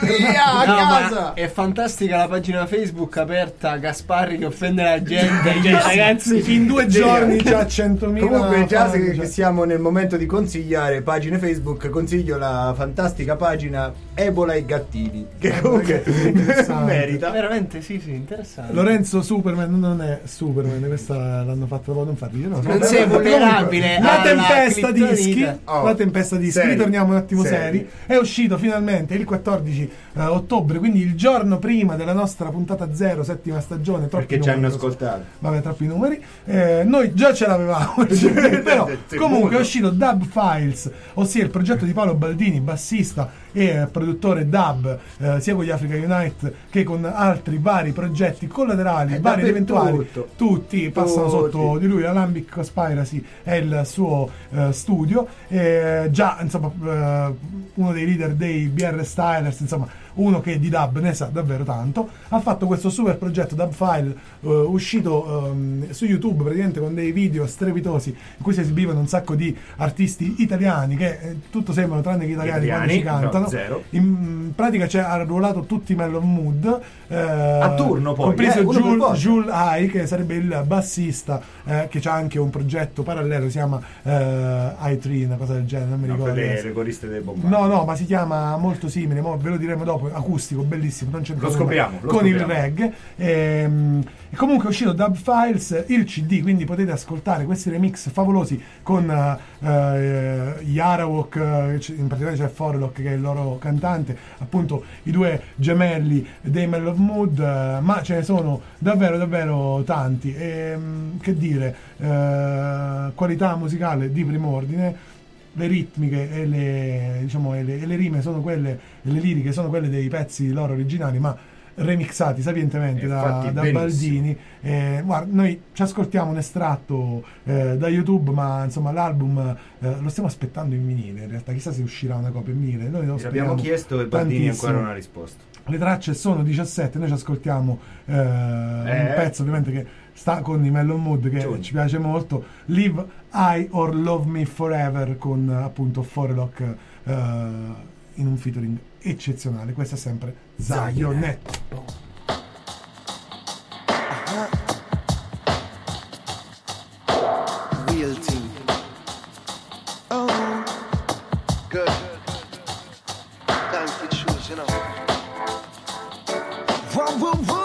casa. È fantastica la pagina Facebook aperta Gasparri che offende la gente. Ragazzi, in 2 giorni già 100.000. Comunque, già che siamo nel momento di consigliare pagine Facebook, consiglio la fantastica pagina Ebola e Gattini, che comunque merita. Veramente sì, interessante. Lorenzo Superman non è Superman, questa l'hanno fatta non far io, no? Non sei vulnerabile. La tempesta dischi, la tempesta dischi, ritorniamo un attimo seri. È uscito finalmente il 14 ottobre, quindi il giorno prima della nostra puntata 0, 7ª stagione. Perché ci hanno ascoltato. Vabbè, troppi numeri. Noi già ce l'avevamo, però comunque è uscito Dub Files, ossia il progetto di Paolo Baldini, bassista e produttore dub, sia con gli Africa Unite che con altri vari progetti collaterali, vari ed eventuali. Tutti passano sotto di lui. Alambic Conspiracy è il suo studio. Già, insomma, uno dei leader dei BR Stylers, insomma, uno che di dub ne sa davvero tanto. Ha fatto questo super progetto Dub File, uscito su YouTube, praticamente con dei video strepitosi in cui si esibivano un sacco di artisti italiani che tutto sembrano tranne che italiani quando ci cantano. Zero. In pratica ha arruolato tutti i Melon Mood a turno, poi compreso Jules High, che sarebbe il bassista, che c'ha anche un progetto parallelo, si chiama I3, una cosa del genere, non mi ricordo. Le coriste dei Bombardini. No, ma si chiama molto simile, ve lo diremo dopo. acustico bellissimo, non c'entra Lo scopriamo il reggae. E comunque è uscito Dub Files, il CD, quindi potete ascoltare questi remix favolosi con Yarawak, in particolare c'è Forlock che è il loro cantante, appunto i due gemelli dei Mellow of Mood, ma ce ne sono davvero davvero tanti. Che dire, qualità musicale di primo ordine. Le ritmiche e le rime sono quelle, e le liriche sono quelle dei pezzi loro originali, ma remixati sapientemente da Baldini. Guarda, noi ci ascoltiamo un estratto da YouTube, ma insomma l'album lo stiamo aspettando in vinile, in realtà chissà se uscirà una copia in vinile. Noi lo abbiamo chiesto e Baldini tantissimo. ancora non ha risposto. Le tracce sono 17, noi ci ascoltiamo un pezzo ovviamente che sta con i Mellow Mood, che ci piace molto, Live I or Love Me Forever, con appunto Forlock in un featuring eccezionale. Questo è sempre Zionette. Real team. Oh, good. Time to choose, you know. Whoa, whoa, whoa.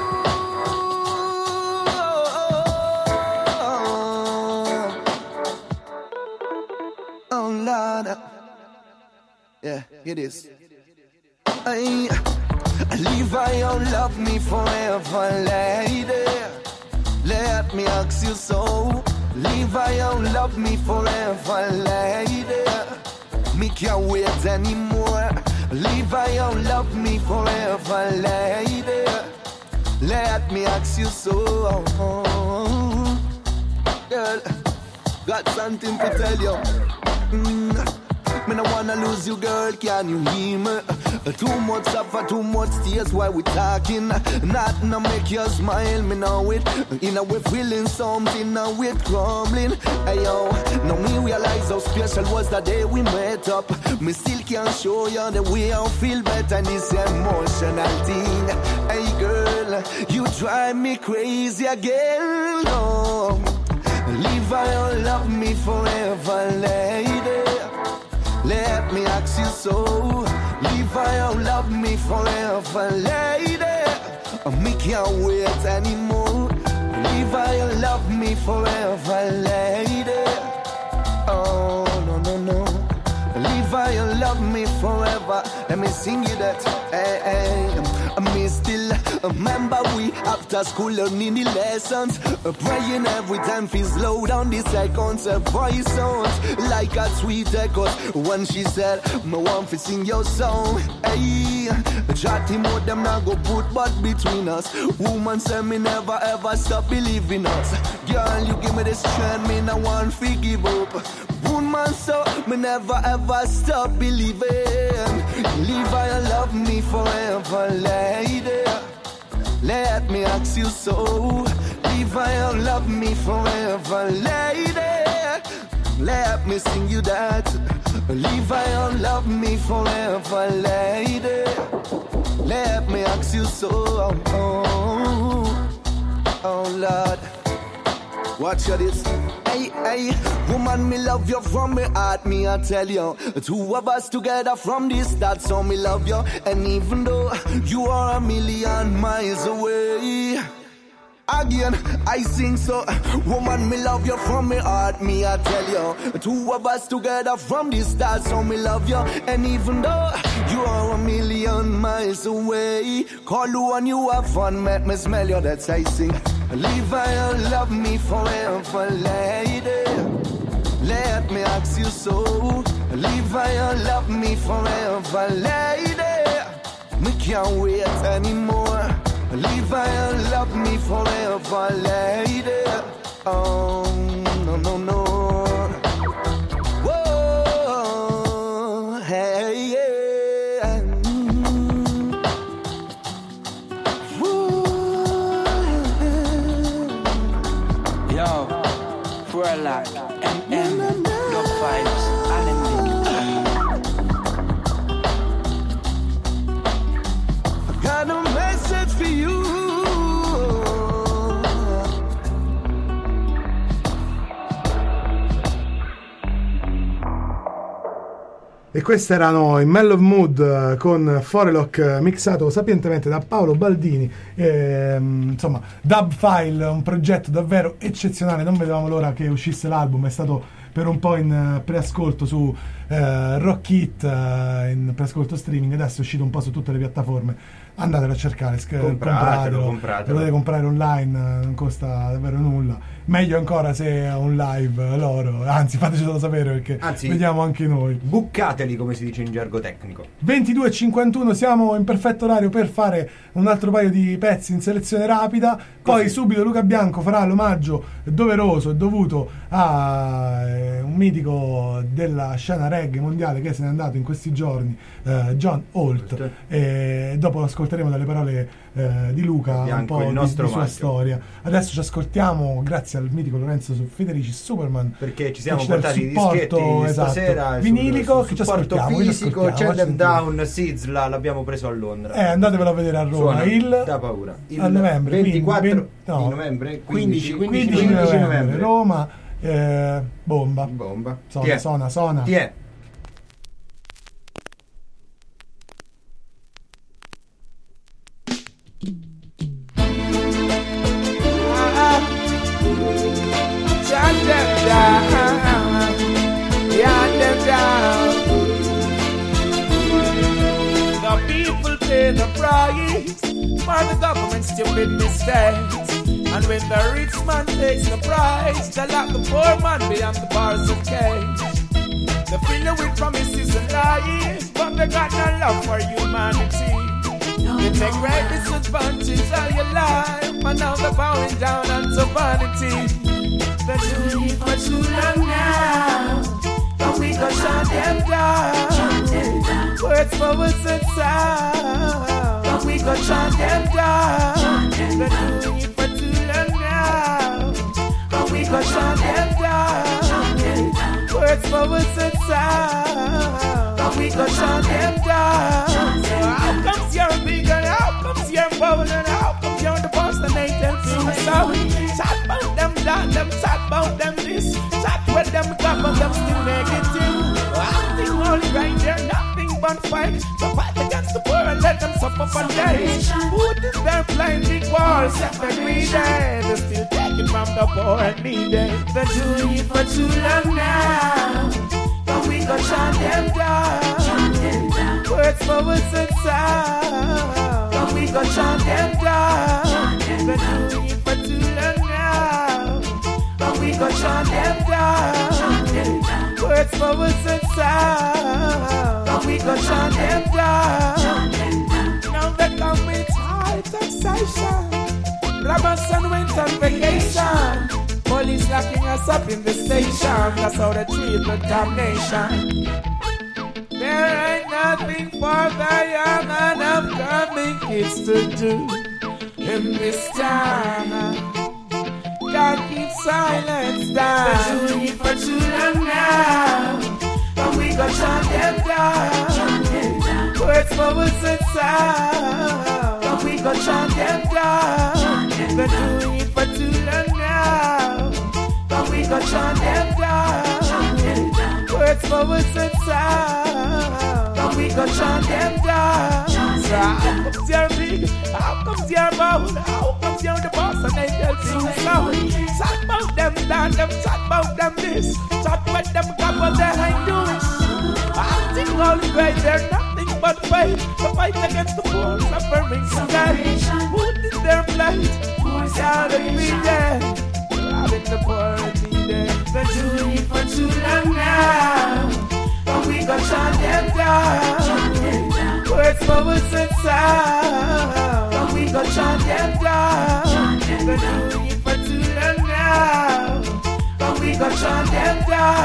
Oh, Lord. Yeah, it is. Levi, oh, love me forever, lady. Let me ask you so. Levi, oh, love me forever, lady. Me can't wait anymore. Levi, oh, love me forever, lady. Let me ask you so. Girl, got something to tell you. Me no wanna lose you, girl, can you hear me? Too much suffer, too much tears while we talking. Not no make you smile, me know it. You know we feeling something, now we're crumbling. Hey yo, now me realize how special was the day we met up. Me still can't show you the way I feel better in this emotional thing. Hey girl, you drive me crazy again. Oh, leave I love me forever, lady. Let me ask you so. Levi, oh, love me forever, lady. Me can't wait anymore. Levi, oh, love me forever, lady. Oh, no, no, no. Levi, oh, love me forever. Let me sing you that. Hey, hey. Me still remember we after school learning the lessons, praying every time we slow down the seconds. Her voice sounds like a sweet echo when she said, "Me want to sing your song." Hey, chatting more them now go put but between us. Woman say me never ever stop believing us. Girl, you give me the strength, me no want to give up. Woman, so me never ever stop believing. Levi, love me forever, lady. Let me ask you so. Levi, love me forever, lady. Let me sing you that. Levi, love me forever, lady. Let me ask you so. Oh Lord, watch your this. Hey, hey, woman, me love you from me heart, me I tell you. Two of us together from the start, so me love you. And even though you are a million miles away, again, I sing so. Woman, me love you from me heart, me I tell you. Two of us together from the start, so me love you. And even though you are a million miles away, call you and you have fun, make me smell you, that's I sing. Levi, love me forever, lady. Let me ask you so. Levi, love me forever, lady. Me can't wait anymore. Levi, love me forever, lady. Oh, no, no, no. Whoa, hey, yeah. Yo, Furlock, MM, Dub Vibes, Alembic. I got a message for you. E questi erano i Mellow Mood con Forelock mixato sapientemente da Paolo Baldini. Insomma, Dub File, un progetto davvero eccezionale, non vedevamo l'ora che uscisse l'album, è stato per un po' in preascolto su Rock It, in preascolto streaming, adesso è uscito un po' su tutte le piattaforme. Andatelo a cercare, compratelo. Lo potete comprare online, non costa davvero nulla. Meglio ancora se è un live loro, anzi fatecelo sapere perché vediamo anche noi. Buccateli, come si dice in gergo tecnico. 22:51, siamo in perfetto orario per fare un altro paio di pezzi in selezione rapida. Poi subito Luca Bianco farà l'omaggio doveroso e dovuto a un mitico della scena reggae mondiale che se n'è andato in questi giorni, John Holt, e dopo ascolteremo dalle parole di Luca Bianco, un po' di sua omaggio. storia. Adesso ci ascoltiamo, grazie al mitico Lorenzo Federici, Superman, perché ci siamo che ci dà il portati i supporto, dischetti stasera vinilico, che ci supporto ascoltiamo, fisico. Chant Them Down, Sizzla, l'abbiamo preso a Londra. Andatevelo a vedere a Roma. Suona da paura. A novembre, 24 di novembre, 15 novembre, Roma. Bomba. Suona. Ti è. Chant them down, chant them down. The people pay the price for the government's stupid mistakes. And when the rich man takes the prize, they lock the poor man behind the bars of cage. They fill you with promises and lies, but they got no love for humanity. They take great disadvantage of your life, and now they're bowing down unto vanity. They're doing it for too long now, but we gon' shut them down. Words for words and sound, but we gon' shut them down. They're doing it for too long now, but we gon' shut them down. Words for words and sound, but we gon' shut them down. So how comes you're big and how comes you're bold and how comes you're the boss and they tell you so? Chat about them that, them chat about them this, chat with them top of them still negative. Acting only right there, nothing but fight. So fight against the poor and let them suffer for days. Food is their blinding walls, set them greedy. They're still taking from the poor and needy. They're doing it for too long now, but we gon' shut them down. Words for words and sound, but we gon' shut them down. They're doing it for too long now, but we gon' shut them down. Words for words and sound, but we gon' shut them down. Now they come with high taxation. Robinson went on vacation. Police locking us up in the station. That's how they treat the damnation. There ain't nothing for the young and upcoming kids to do in this time. Can't keep silence down. They're doing it for too long now, but we gon' shut them down. Words for words and sound, but we gon' shut them down. They're doing it for too long now, but we gon' shut them down. Words for words and sound, but we gon' shut them down. So how comes you're big? How comes you're bold? How comes you're the boss and they tell you so? Chat about them down, them chat about them this, chat with them couple they ain't doing. Acting all great, they're nothing but fight. The fight against the poor, suffering today. Food in their plate, who's out of greedy? Robbing the poor and needy. They're doing it for too long now, but we gon' shut them down. Words for words and sound, but we gon' shut them down. They're doing it for too long now, but we gon' shut them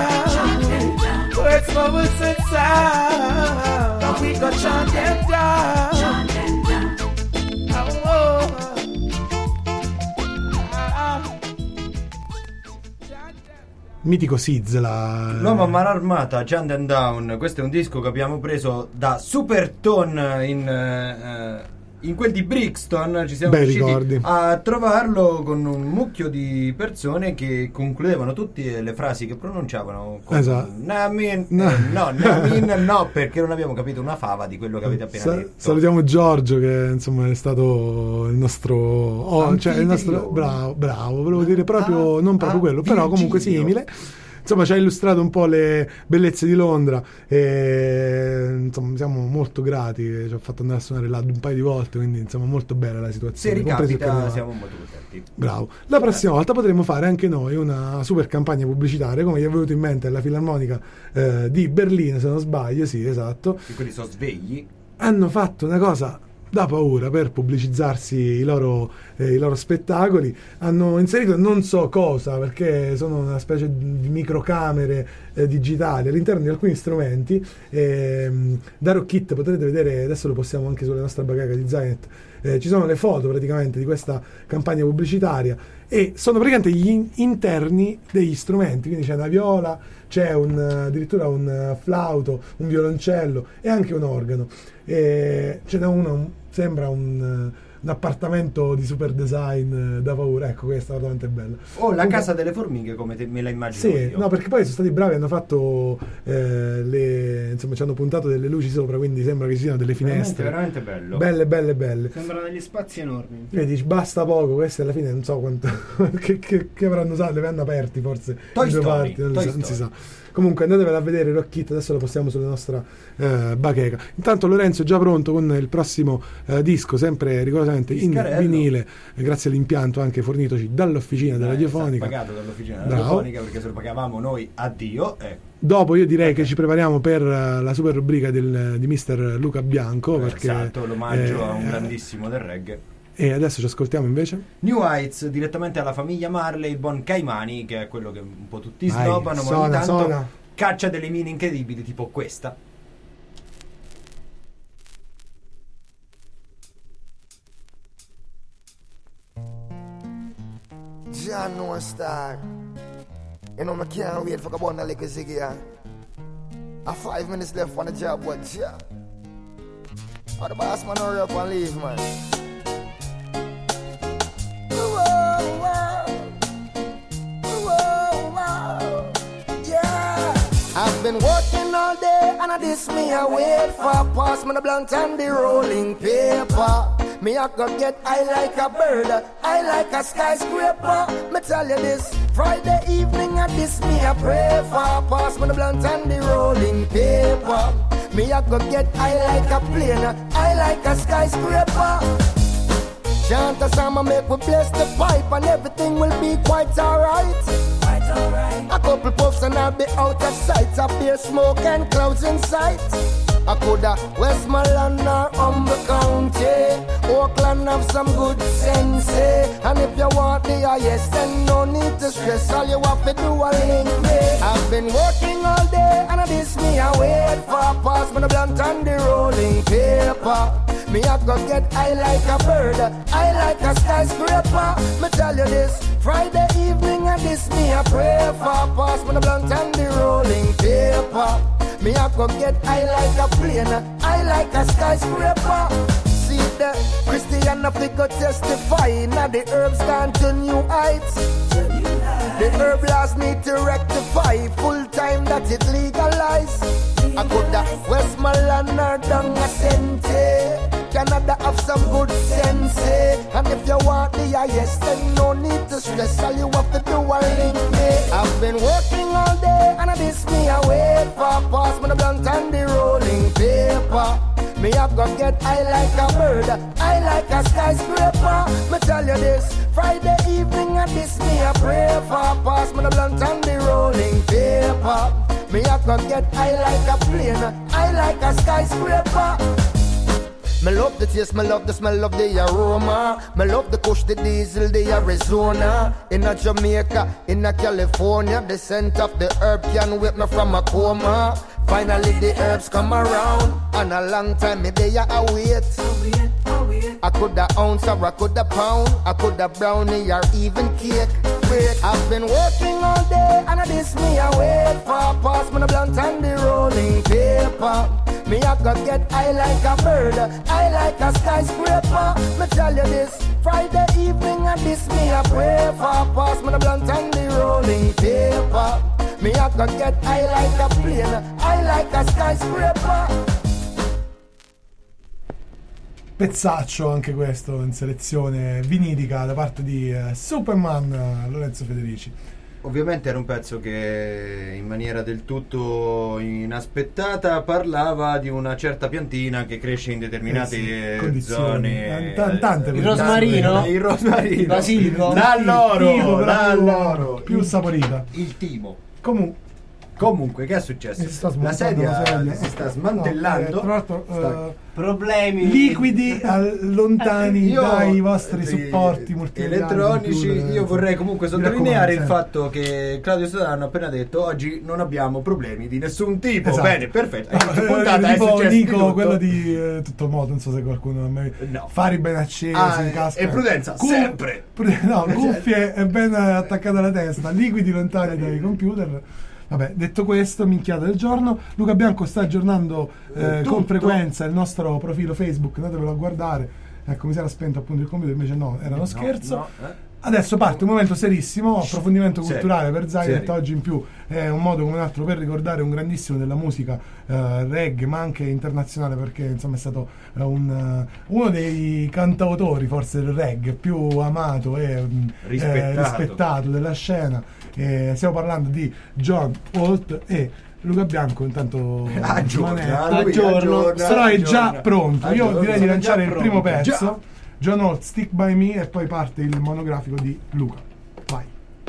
down. Words for words and sound, but we gon' shut them down. Oh, oh. Mitico Sizzla, l'uomo a mano armata, Chant Them Down. Questo è un disco che abbiamo preso da Supertone in in quel di Brixton ci siamo Bei riusciti ricordi. a trovarlo con un mucchio di persone che concludevano tutte le frasi che pronunciavano con Esatto. Namin, no, perché non abbiamo capito una fava di quello che avete appena detto. Salutiamo Giorgio, che insomma è stato il nostro bravo, volevo dire proprio non proprio quello, però comunque simile. Insomma, ci ha illustrato un po' le bellezze di Londra e insomma siamo molto grati, ci ha fatto andare a suonare là un paio di volte, quindi insomma molto bella la situazione. Se ricapita siamo molto contenti. Bravo. La prossima volta potremo fare anche noi una super campagna pubblicitaria, come gli è venuto in mente alla Filarmonica di Berlino, se non sbaglio, sì, esatto. E quelli sono svegli. Hanno fatto una cosa da paura per pubblicizzarsi i loro spettacoli. Hanno inserito non so cosa, perché sono una specie di microcamere digitali all'interno di alcuni strumenti. Da Rockkit potrete vedere, adesso lo possiamo anche sulla nostra bacheca di Zainet, ci sono le foto praticamente di questa campagna pubblicitaria e sono praticamente gli interni degli strumenti, quindi c'è una viola, c'è addirittura un flauto, un violoncello e anche un organo. Ce n'è uno, sembra un appartamento di super design da paura. Ecco, questa è veramente bella. La casa delle formiche, come me la immagino io. No, perché poi sono stati bravi, hanno fatto insomma ci hanno puntato delle luci sopra, quindi sembra che ci siano delle finestre veramente bello. Belle. Sembrano degli spazi enormi. Vedi, basta poco, queste alla fine non so quanto che avranno usato, le hanno aperti forse Toy in due Story, parti, non si sa. Comunque andatevela a vedere Rockkit, adesso lo postiamo sulla nostra bacheca. Intanto Lorenzo è già pronto con il prossimo disco, sempre rigorosamente in vinile, grazie all'impianto anche fornitoci dall'officina della radiofonica. Pagato dall'officina della radiofonica, perché se lo pagavamo noi, addio. Dopo io direi che ci prepariamo per la super rubrica di Mr. Luca Bianco, perché esatto, l'omaggio a un grandissimo del reggae. E adesso ci ascoltiamo invece New Heights, direttamente alla famiglia Marley, il buon Caimani, che è quello che un po' tutti snobano, ma ogni tanto caccia delle mine incredibili tipo questa. John No Star. You know, I can't wait for the bundle like a ziggy. I 5 minutes left on the job, but yeah. Oh, the boss man, hurry up and leave, man. I've been working all day and I this me I wait for. Pass me the blunt and the rolling paper. Me I go get high like a bird, high like a skyscraper. Me tell you this, Friday evening I this me I pray for. Pass me the blunt and the rolling paper. Me I go get high like a plane, high like a skyscraper. Chant a song and make we bless the pipe and everything will be quite alright. A couple puffs and I'll be out of sight. A beer smoke and clouds in sight. I coulda Westmoreland or Humber County. Oakland have some good sense. And if you want the highest, then no need to stress. All you have to do is link me. I've been working all day and this me I wait for. Pass me the blunt and the rolling paper. Me I go get high like a bird, high like a skyscraper. Me tell you this, Friday evening and this me I pray for. Pass me the blunt and the rolling paper. Me I go get high like a plane, high like a skyscraper. See the Christian of go testify. Now the herbs gone to new heights. The herb laws need to rectify. Full time that it legalized. I coulda Westmoreland or down a Sente. Canada have some good sense. And if you want the highest, then no need to stress. All you have to do is link me. I've been working all day and this me I wait for. Pass me the blunt and the rolling paper. Me I go get high like a bird, high like a skyscraper. Me tell you this, Friday evening and this me I pray for. Pass me the blunt and the rolling paper. Me I go get high like a plane, high like a skyscraper. Me love the taste, me love the smell of the aroma. Me love the kush, the diesel, the Arizona. In a Jamaica, in a California, the scent of the herb can wake me from a coma. Finally the herbs come around, and a long time me they I wait. I coulda ounce or I coulda pound, I coulda brownie or even cake. wait. I've been working all day and I this me I wait for. Pass me the blunt and the rolling paper. Me I could get high like a bird, high like a skyscraper. Me tell you this, Friday evening and this me I pray for. Pass me the blunt and the rolling paper. Me I could get high like a plane, high like a skyscraper. Pezzaccio anche questo in selezione vinilica da parte di Superman Lorenzo Federici. Ovviamente era un pezzo che in maniera del tutto inaspettata parlava di una certa piantina che cresce in determinate zone. Tante il rosmarino, il basilico, dall'oro più saporita. Il timo. Comunque, che è successo? La sedia si sta smantellando. Tra l'altro, problemi liquidi lontani dai vostri supporti elettronici. Io vorrei comunque sottolineare il fatto che Claudio Sodano ha appena detto: oggi non abbiamo problemi di nessun tipo. Esatto. Bene, perfetto. Tipo Nico, quello di tutto modo, non so se qualcuno fari ben accesi in casca e prudenza sempre. Cuffie e ben attaccate alla testa, liquidi lontani dai computer. Vabbè, detto questo, minchiata del giorno. Luca Bianco sta aggiornando con frequenza il nostro profilo Facebook, andatevelo a guardare. Ecco, mi si era spento appunto il computer, invece no, era uno scherzo. Adesso parte un momento serissimo, approfondimento culturale per Zayet. Oggi in più è un modo come un altro per ricordare un grandissimo della musica reggae, ma anche internazionale, perché insomma è stato uno dei cantautori forse del reggae più amato e rispettato della scena. Stiamo parlando di John Holt e Luca Bianco intanto aggiorno, però è già pronto. Io direi di lanciare il primo pezzo, John Holt, Stick By Me, e poi parte il monografico di Luca. Vai.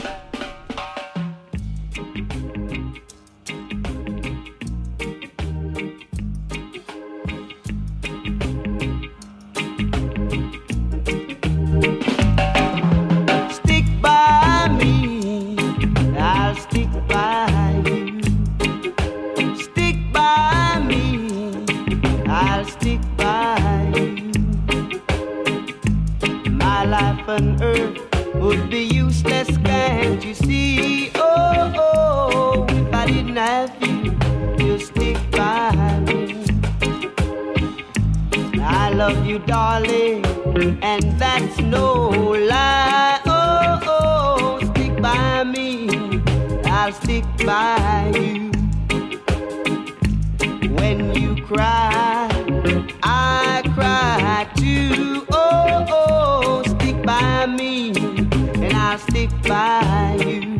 On earth would be useless, can't you see? Oh, if I didn't have you, you'll stick by me. I love you, darling, and that's no lie. Oh, stick by me, I'll stick by you. When you cry, I cry too. Oh, stick by me, and I'll stick by you.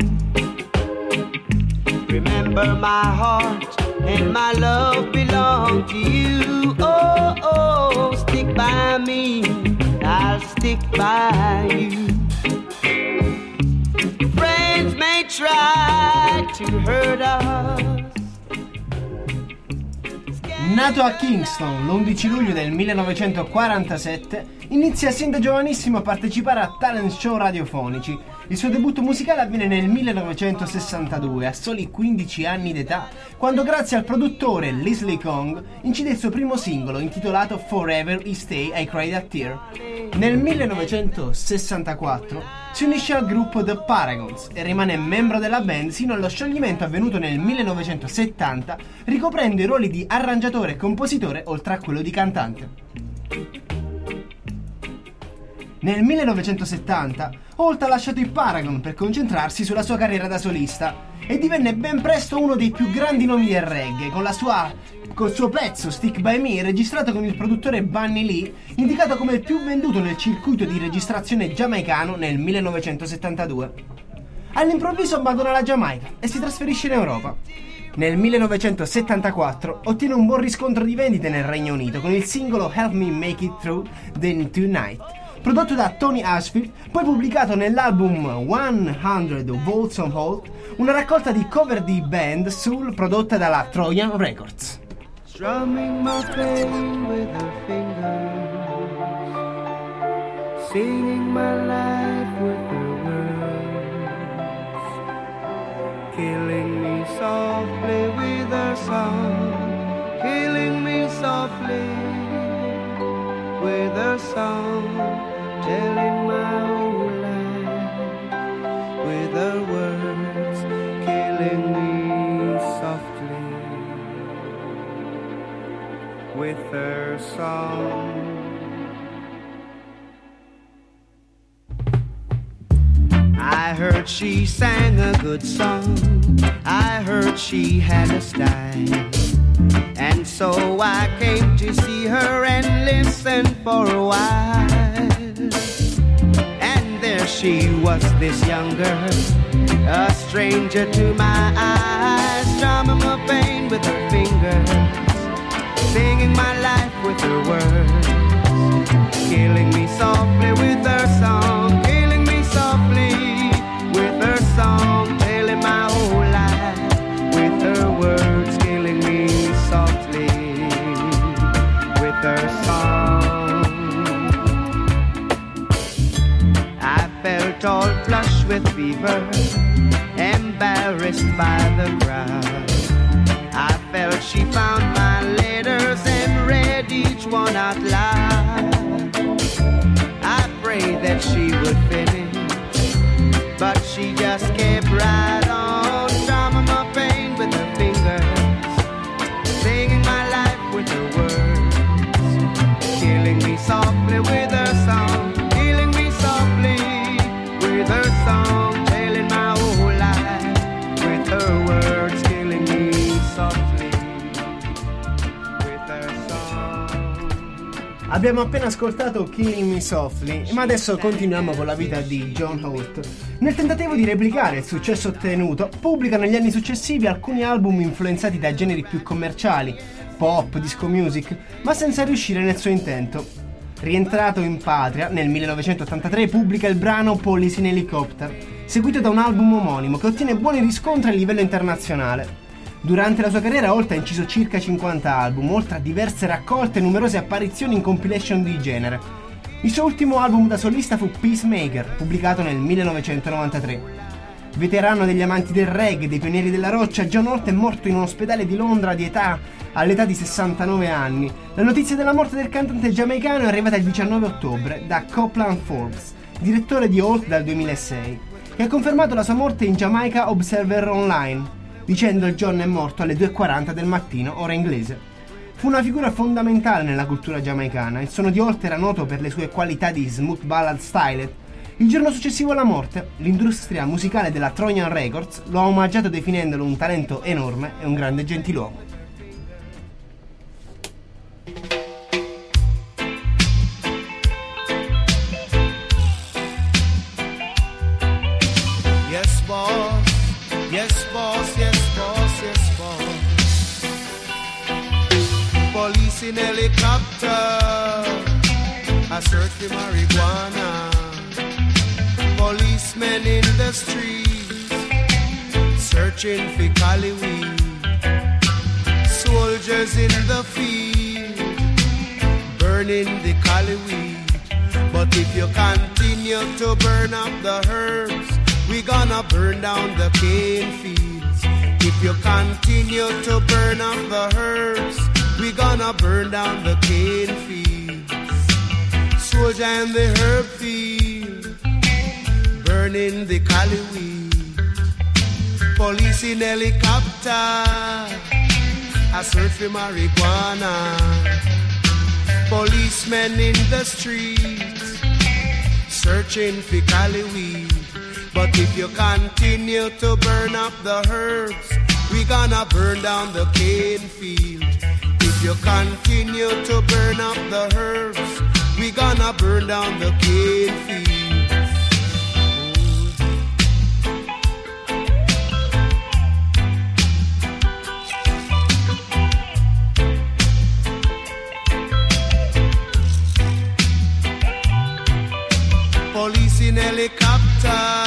Remember, my heart and my love belong to you. Oh, stick by me, I'll stick by you. Friends may try to hurt us. Nato a Kingston l'11 luglio del 1947, inizia sin da giovanissimo a partecipare a talent show radiofonici. Il suo debutto musicale avviene nel 1962, a soli 15 anni d'età, quando grazie al produttore Leslie Kong incide il suo primo singolo intitolato Forever I Stay I Cried a Tear. Nel 1964 si unisce al gruppo The Paragons e rimane membro della band sino allo scioglimento avvenuto nel 1970, ricoprendo i ruoli di arrangiatore e compositore oltre a quello di cantante. Nel 1970 Holt ha lasciato i Paragon per concentrarsi sulla sua carriera da solista e divenne ben presto uno dei più grandi nomi del reggae col suo pezzo Stick By Me, registrato con il produttore Bunny Lee, indicato come il più venduto nel circuito di registrazione giamaicano nel 1972. All'improvviso abbandona la Giamaica e si trasferisce in Europa. Nel 1974 ottiene un buon riscontro di vendite nel Regno Unito con il singolo Help Me Make It Through the Tonight, prodotto da Tony Ashfield, poi pubblicato nell'album 100 Volts on Holt, una raccolta di cover di band soul prodotta dalla Trojan Records. Strumming my pain with her fingers, singing my life with her words, killing me softly with her song, killing me softly with her song, telling my whole life with song. I heard she sang a good song. I heard she had a style. And so I came to see her and listen for a while. And there she was, this young girl, a stranger to my eyes, strumming my pain with her fingers, singing my life with her words, killing me softly with her song, killing me softly with her song, telling my whole life with her words, killing me softly with her song. I felt all flushed with fever, embarrassed by the crowd. I felt she found my letters and read each one out loud. I prayed that she would finish, but she just kept right on, strumming my pain with her fingers, singing my life with her words, killing me softly with her song, killing me softly with her song, telling my whole life with her words, killing me softly with her song. Abbiamo appena ascoltato Killing Me Softly, ma adesso continuiamo con la vita di John Holt. Nel tentativo di replicare il successo ottenuto, pubblica negli anni successivi alcuni album influenzati da generi più commerciali, pop, disco music, ma senza riuscire nel suo intento. Rientrato in patria, nel 1983 pubblica il brano Police in Helicopter, seguito da un album omonimo che ottiene buoni riscontri a livello internazionale. Durante la sua carriera Holt ha inciso circa 50 album, oltre a diverse raccolte e numerose apparizioni in compilation di genere. Il suo ultimo album da solista fu Peacemaker, pubblicato nel 1993. Veterano degli amanti del reggae e dei pionieri della roccia, John Holt è morto in un ospedale di Londra all'età di 69 anni. La notizia della morte del cantante giamaicano è arrivata il 19 ottobre da Copeland Forbes, direttore di Holt dal 2006, che ha confermato la sua morte in Jamaica Observer Online, dicendo John è morto alle 2:40 del mattino, ora inglese. Fu una figura fondamentale nella cultura giamaicana. Il suono di Holt era noto per le sue qualità di smooth ballad style. Il giorno successivo alla morte, l'industria musicale della Trojan Records lo ha omaggiato definendolo un talento enorme e un grande gentiluomo. Yes, boss. Yes, boss. Yes, boss. Yes, boss. Police in helicopter, I search for marijuana. Policemen in the streets, searching for Cali weed. Soldiers in the field, burning the Cali weed. But if you continue to burn up the herbs, we gonna burn down the cane fields. If you continue to burn up the herbs, we gonna burn down the cane fields. Soldier in the herb field, burning the Cali weed. Police in helicopter, I search for marijuana. Policemen in the streets, searching for Cali weed. But if you continue to burn up the herbs, we gonna burn down the cane field. If you continue to burn up the herbs, we gonna burn down the cane field. Police in helicopter,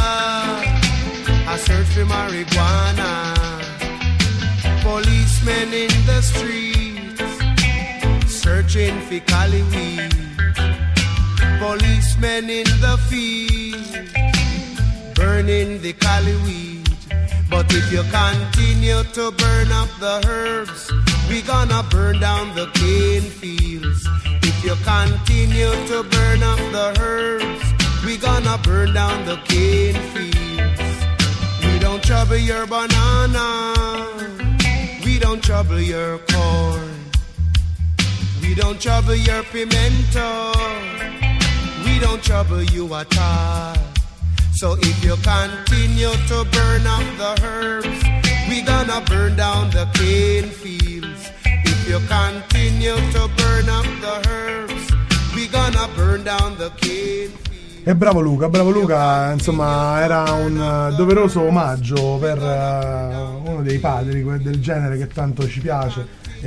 I search for marijuana. Policemen in the streets, searching for Cali weed. Policemen in the field, burning the Cali weed. But if you continue to burn up the herbs, we gonna burn down the cane fields. If you continue to burn up the herbs, we gonna burn down the cane fields. We don't trouble your banana, we don't trouble your corn. We don't trouble your pimento. We don't trouble you at all. So if you continue to burn up the herbs, we gonna burn down the cane fields. If you continue to burn up the herbs, we gonna burn down the cane fields. E bravo Luca, insomma era un doveroso omaggio per uno dei padri del genere che tanto ci piace,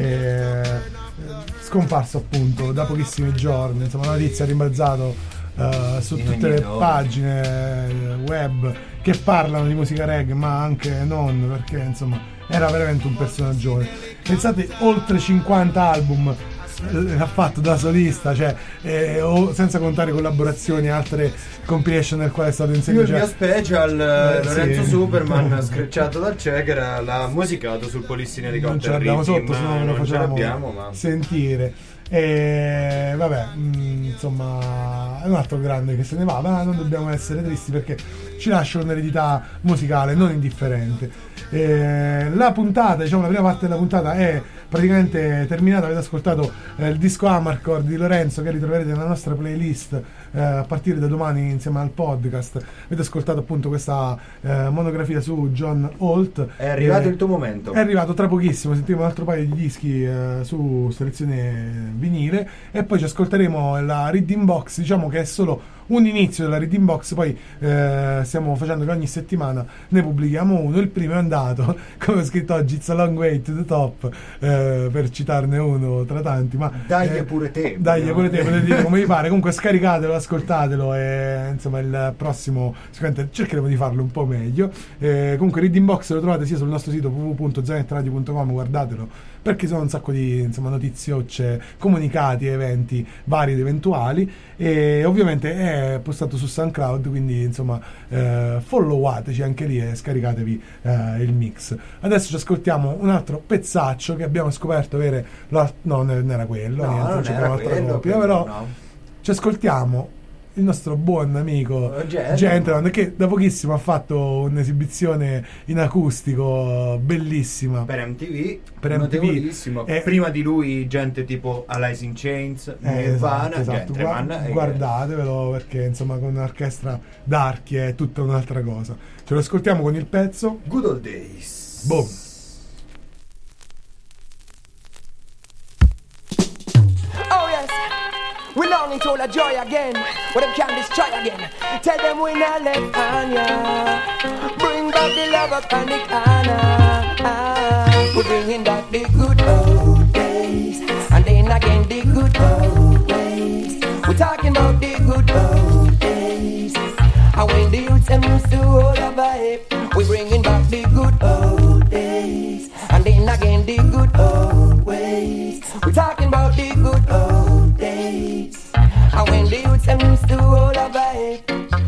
scomparso appunto da pochissimi giorni, insomma una notizia rimbalzato su tutte le pagine web che parlano di musica reggae, ma anche non, perché insomma era veramente un personaggio. Pensate, oltre 50 album ha fatto da solista, cioè senza contare collaborazioni e altre compilation nel quale è stato inserito. Il mio special Lorenzo sì. Superman screcciato dal Checker l'ha musicato sul Polissino Helicopter. Non ce l'abbiamo sotto, se no non lo facciamo ma sentire. E vabbè, insomma, è un altro grande che se ne va, ma non dobbiamo essere tristi perché ci lascia un'eredità musicale non indifferente. La puntata, diciamo la prima parte della puntata è praticamente terminata. Avete ascoltato il disco Amarcord di Lorenzo che ritroverete nella nostra playlist a partire da domani insieme al podcast. Avete ascoltato appunto questa monografia su John Holt. È arrivato il tuo momento. È arrivato tra pochissimo, sentiremo un altro paio di dischi su selezione vinile e poi ci ascolteremo la Reading Box, diciamo che è solo un inizio della Reading Box, poi stiamo facendo che ogni settimana ne pubblichiamo uno. Il primo è andato, come ho scritto oggi, It's a Long Way to the Top, per citarne uno tra tanti, ma dagli pure te, potete dire come vi pare. Comunque scaricatelo, ascoltatelo e insomma il prossimo sicuramente cercheremo di farlo un po' meglio. Comunque Reading Box lo trovate sia sul nostro sito www.zanetradio.com, guardatelo perché sono un sacco di notiziocce, comunicati, eventi vari ed eventuali, e ovviamente è postato su SoundCloud, quindi insomma followateci anche lì e scaricatevi il mix. Adesso ci ascoltiamo un altro pezzaccio che abbiamo scoperto avere no, non era quello, non era quello, però no. Ci ascoltiamo il nostro buon amico Gentleman, che da pochissimo ha fatto un'esibizione in acustico bellissima per MTV, notevolissimo. Prima di lui gente tipo Alice in Chains, Nirvana, esatto. Guardatevelo perché insomma con un'orchestra d'archi è tutta un'altra cosa. Ce lo ascoltiamo con il pezzo Good Old Days. Boom. We longing to the joy again, but them can't destroy again. Tell them we not left on ya. Bring back the love up on the corner. We're bringing back the good old days, and then again the good old ways. We're talking about the good old days, and when the youths them used to hold a vibe. We're bringing back the good old days, and then again the good old ways. We're talking about the good old days, and when the youths them used to hold a vibe.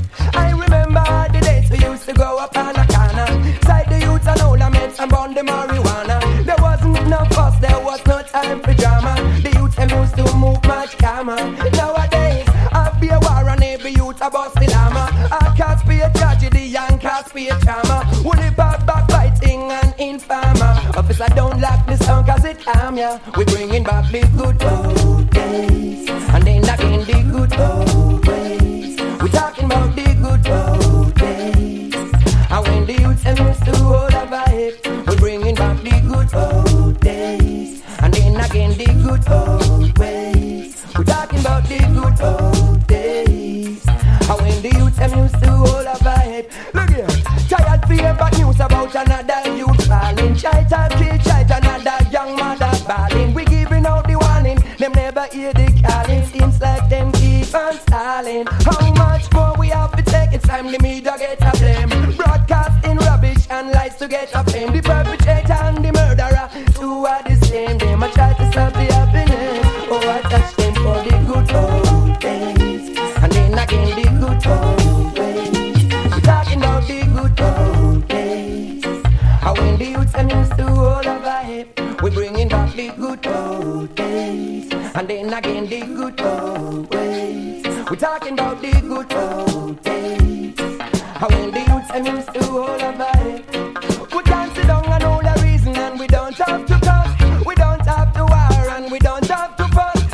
I remember the days we used to go up on a corner, side the youths and all the men and burn the marijuana. There wasn't no fuss, there was no time for drama. The youths them used to move much calmer. Nowadays, I be a war and every youth a bust the llama. I can't be a tragedy and can't be a trauma. Only bad backbiting and infamer. Officer don't like the song cause it harm ya. We bringing back the good old days, and then again the good old ways. We talking about the good old days, and when the youths them used to hold a vibe. We bringing back the good old days, and then again the good old ways. We talking about the good old days, and when the youths them used to hold a vibe. Look here, tired fear bad news about another youth falling. Child type kill child, another young mother balling. We giving out the warning, them never hear the calling. Seems like them keep on stalling. How much more we have to take? It's time the media get a blame. Broadcasting rubbish and lies to get a fame. The perpetrator and the murderer, two are the same. Them a try to stop the happiness. Oh, I touch them for the good old days, and then again the good old ways. We talking about the good old days, and when the youths them used to hold a vibe. We bringing back the good old days, and then again the good old ways. We talking about the good old days, and when the youths them used to hold a vibe. We can't sit down and hold a reason, and we don't have to cuss. We don't have to war, and we don't have to fuss.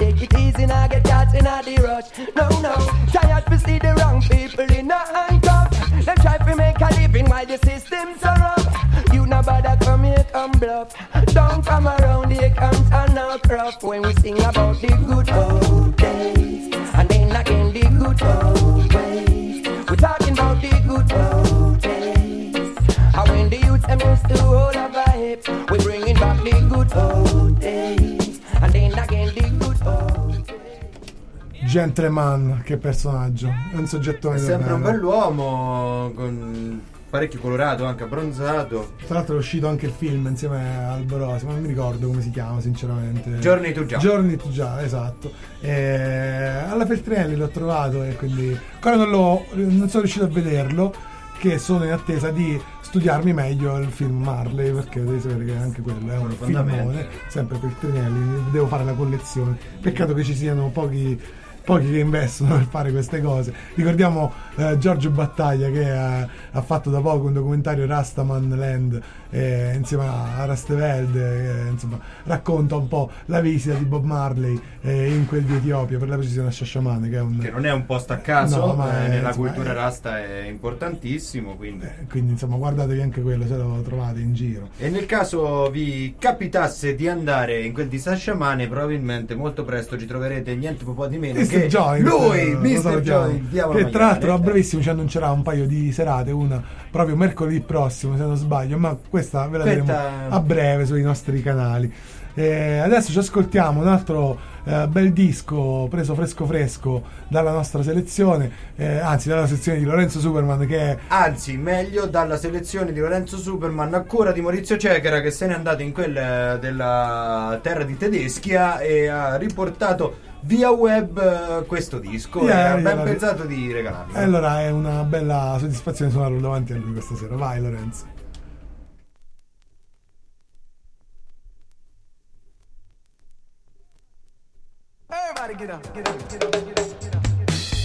take it easy, now get caught in a the rush. No, no, tired to see the wrong people in a handcuff. Them try to make a living while the system's so rough. You no bother come here, come bluff. Don't come around here, comes and knock rough. When we sing about the good old days, and then again the good old ways. We're talking about the good old days. And when the youth them used to hold up a hip, we're bringing back the good old days. And then again the good old days. Gentleman, che personaggio. È un soggettone. È sempre un davvero. bell'uomo con parecchio colorato, anche abbronzato. Tra l'altro è uscito anche il film insieme al Borosi, ma non mi ricordo come si chiama sinceramente. Journey to Jah. Journey to Jah, esatto. Alla Feltrinelli l'ho trovato e quindi ancora non sono riuscito a vederlo, che sono in attesa di studiarmi meglio il film Marley, perché devi sapere che anche quello è un filmone, sempre Feltrinelli, devo fare la collezione. Peccato che ci siano pochi che investono per fare queste cose. Ricordiamo Giorgio Battaglia che ha fatto da poco un documentario Rastaman Land insieme a Rastevelde, insomma racconta un po' la visita di Bob Marley in quel di Etiopia, per la precisione a Shashamane, che non è un posto a caso, no, ma nella insomma, cultura rasta è importantissimo, quindi insomma guardatevi anche quello se lo trovate in giro. E nel caso vi capitasse di andare in quel di Shashamane, probabilmente molto presto ci troverete niente po' di meno che Joint, lui, Mr. Joint, che tra l'altro a brevissimo ci annuncerà un paio di serate, una proprio mercoledì prossimo se non sbaglio, ma questa ve la diremo a breve sui nostri canali. Adesso ci ascoltiamo un altro bel disco preso fresco dalla nostra selezione, anzi dalla sezione di Lorenzo Superman, che è meglio dalla selezione di Lorenzo Superman, ancora di Maurizio Cecera, che se n'è andato in quella della terra di Tedeschia e ha riportato via web questo disco e ha ben pensato di regalarlo. Allora è una bella soddisfazione suonarlo davanti a lui questa sera. Vai Lorenzo. Everybody get up, get up, get up, get up, get up.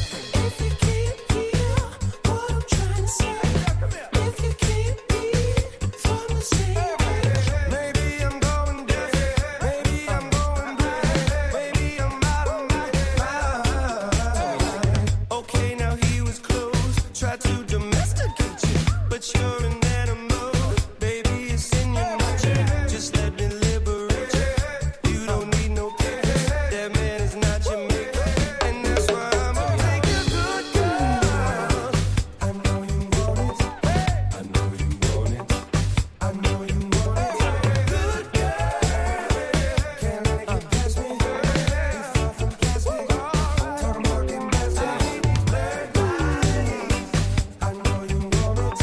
You're an animal, baby, it's in your nature. Just let me liberate you. You don't need no papers. That man is not your maker, and that's why I'ma make you good girl. I know you want it. I know you want it. I know you want it. Good girl, can't let it get past me. You far from plastic. Talking about getting plastic. I know you want it.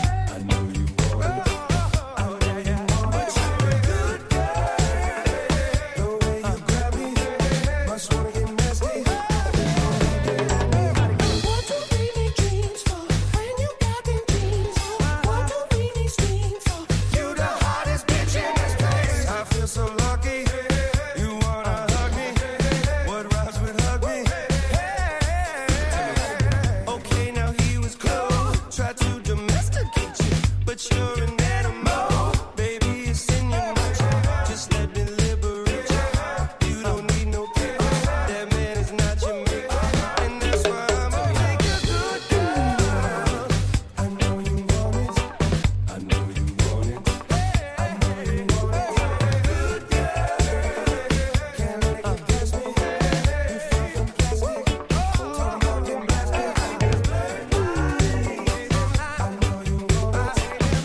You're an animal, baby, it's in your nature. Just let me liberate you. You don't need no papers. That man is not your maker, and that's why I'ma make you good girl. I know you want it. I know you want it. I know you want it. Good girl, can't let it get past me. You feel from plastic. Talking about getting plastic. I know you want it.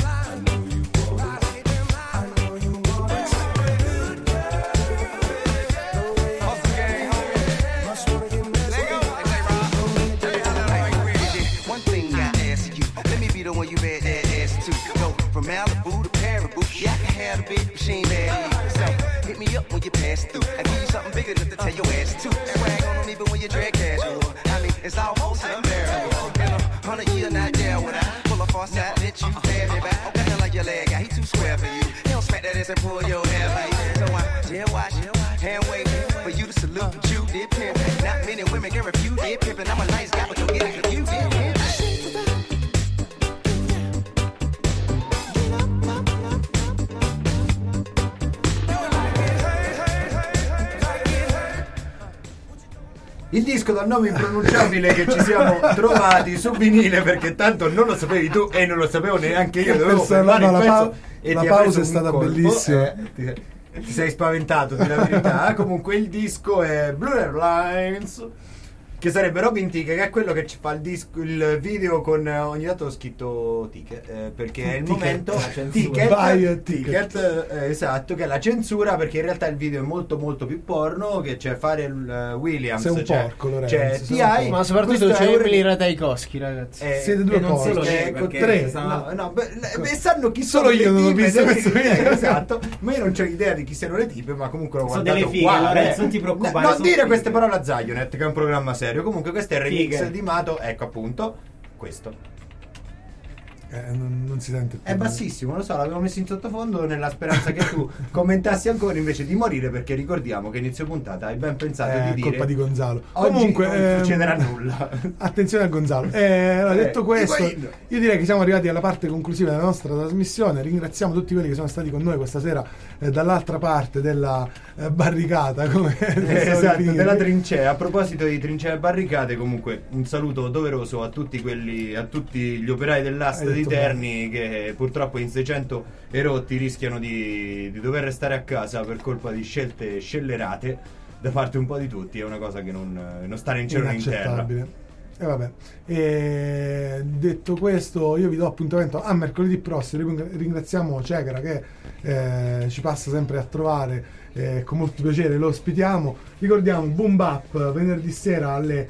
One thing I ask you, let me be the one you bet that ass to. Go from Malibu to Paribu, yeah, I can have a big machine man. So hit me up when you pass through. I give you something big enough to tell your ass to. Swag on them even when you drag casual. I mean, it's almost unbearable. In 100 years not there when I pull up on side, let you grab me back. Okay, I like your leg guy, he too square for you. He don't smack that ass and pull your hair like. So I jail watch, hand wait for you to salute, but you did pimp. Not many women can refuse it pimping. I'm a nice guy, but don't get it confused. Il disco dal nome impronunciabile che ci siamo trovati su vinile, perché tanto non lo sapevi tu e non lo sapevo neanche io, dovevo fermare il pezzo e la ti ha pausa preso è stata un colpo. bellissima. Ti sei spaventato, di la verità. Comunque il disco è Blue Airlines, che sarebbe Robin Thicke, che è quello che ci fa il video con ogni tanto ho scritto ticket, perché è il momento ticket, esatto, che è la censura, perché in realtà il video è molto molto più porno, che c'è Pharrell Williams, sei un porco, Lorenzo, c'è sei un porco. ma soprattutto c'è Emily Ratajkowski, ragazzi. Siete due non solo porci. lei, Ecco, perché tre. stava- Sanno chi Solo sono io le non ho tipe, visto questo video. esatto, ma io non ho idea di chi siano le tipe, ma comunque l'ho Sono guardato delle fighe, uguale. Lorenzo, non ti preoccupare, Non sono dire fighe. queste parole a Zionet, che è un programma serio. Comunque questo è il remix Fighe. di Mato, ecco appunto questo. Non si sente più. È bassissimo, lo so, l'avevo messo in sottofondo nella speranza che tu commentassi ancora invece di morire, perché ricordiamo che inizio puntata hai ben pensato di dire colpa di Gonzalo. oggi Comunque non succederà nulla. Attenzione a Gonzalo. Allora, detto questo, Higuain. io direi che siamo arrivati alla parte conclusiva della nostra trasmissione. Ringraziamo tutti quelli che sono stati con noi questa sera dall'altra parte della barricata, come esatto, della trincea. A proposito di trincee e barricate, comunque un saluto doveroso a tutti quelli, a tutti gli operai dell'asta di Terni, che purtroppo in 600 erotti rischiano di dover restare a casa per colpa di scelte scellerate da parte un po' di tutti. È una cosa che non sta né in cielo né in terra. inaccettabile. E vabbè, detto questo, io vi do appuntamento a mercoledì prossimo. Ringraziamo Cegara che ci passa sempre a trovare, con molto piacere lo ospitiamo. Ricordiamo Boom Bap venerdì sera alle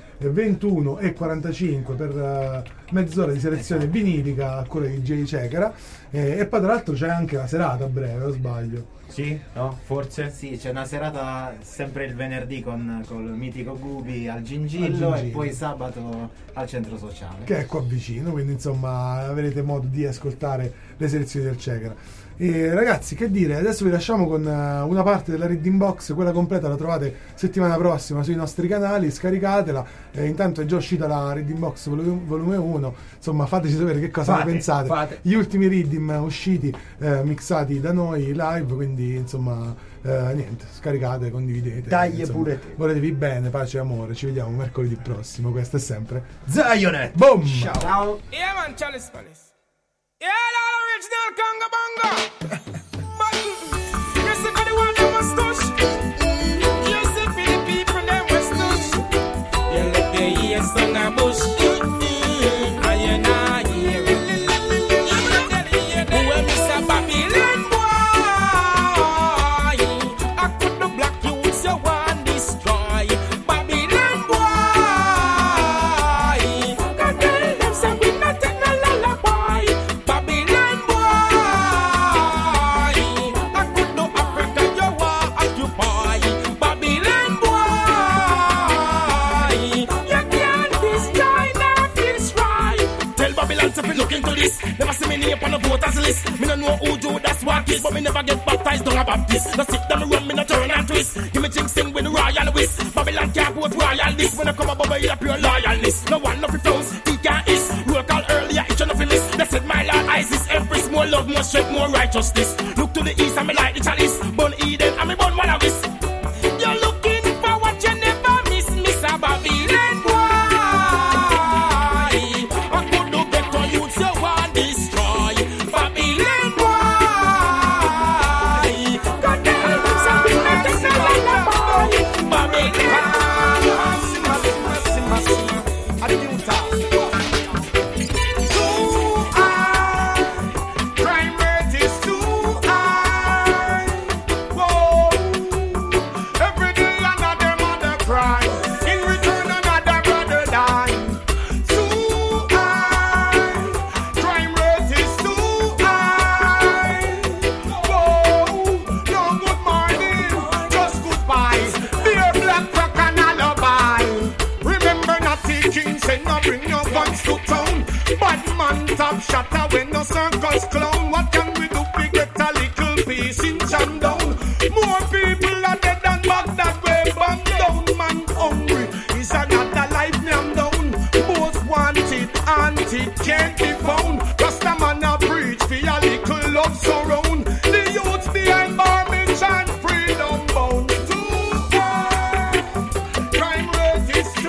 21:45 per mezz'ora di selezione vinilica a cura di Jay Cegara, e poi tra l'altro c'è anche la serata a breve, o sbaglio? Sì? No? Forse? Sì, c'è una serata sempre il venerdì con il mitico Gubi al Gingillo, e poi sabato al centro sociale. Che è qua vicino, quindi insomma avrete modo di ascoltare le selezioni del Cegara. E ragazzi, che dire, adesso vi lasciamo con una parte della Reading Box, quella completa la trovate settimana prossima sui nostri canali, scaricatela. Intanto è già uscita la Reading Box volume 1, insomma fateci sapere che cosa ne pensate. Gli ultimi Reading usciti, mixati da noi live, quindi insomma niente, scaricate, condividete. Taglie insomma, pure te. voletevi bene, pace e amore, ci vediamo mercoledì prossimo. Questo è sempre Zionet. Boom! Ciao. Yeah, man, Chalice Palace. Yeah, all original Conga Bonga. You see for the one that was touch. You see for the people that was touch. You let the ears on the bush. And you not hear it. Who am Mr. Babylon boy? I could the black youths you want destroy. Babylon boy. God tell them say we not take no lullaby. Babylon boy. I could no Africa you want occupy. Babylon boy. You can't destroy now feels right. Tell Babylon to be look into this. Never see me name on the voters list. Me no know who do that's what is, but me never get baptized down a Baptist. No sit down run, me no turn and twist. Give me drink sing with royal whist. Babylon can't vote royal this. When I come up over here pure loyalness. No one nothing flows, he can't is. Roll call earlier, each and every list. They said my Lord Isis, Empress, more love, more strength, more righteousness. Look to the east and me like the chalice. Born Eden and me born Wallace. You're looking for what you never miss, Miss Babylon boy. I could do better youths you want destroy. Babylon boy. God damn, something not to say like that boy. Babylon. Crime rate is too high. Whoa. Every day another mother cry. In return another brother die. Too high. Crime rate is too high. Whoa. No good morning, just goodbye. Beer, black rock and alibi. Remember not teaching, say no bring your guns to town. Bad man top shatter when no circus clown. What can we do? We get a little peace in Shandong. More people are dead than Baghdad way bang down. Man hungry is another life nam down. Most wanted, anted, can't be found. Rasta man a preach for a little love surround. The youths behind barbage and freedom bound. Too high, crime rate is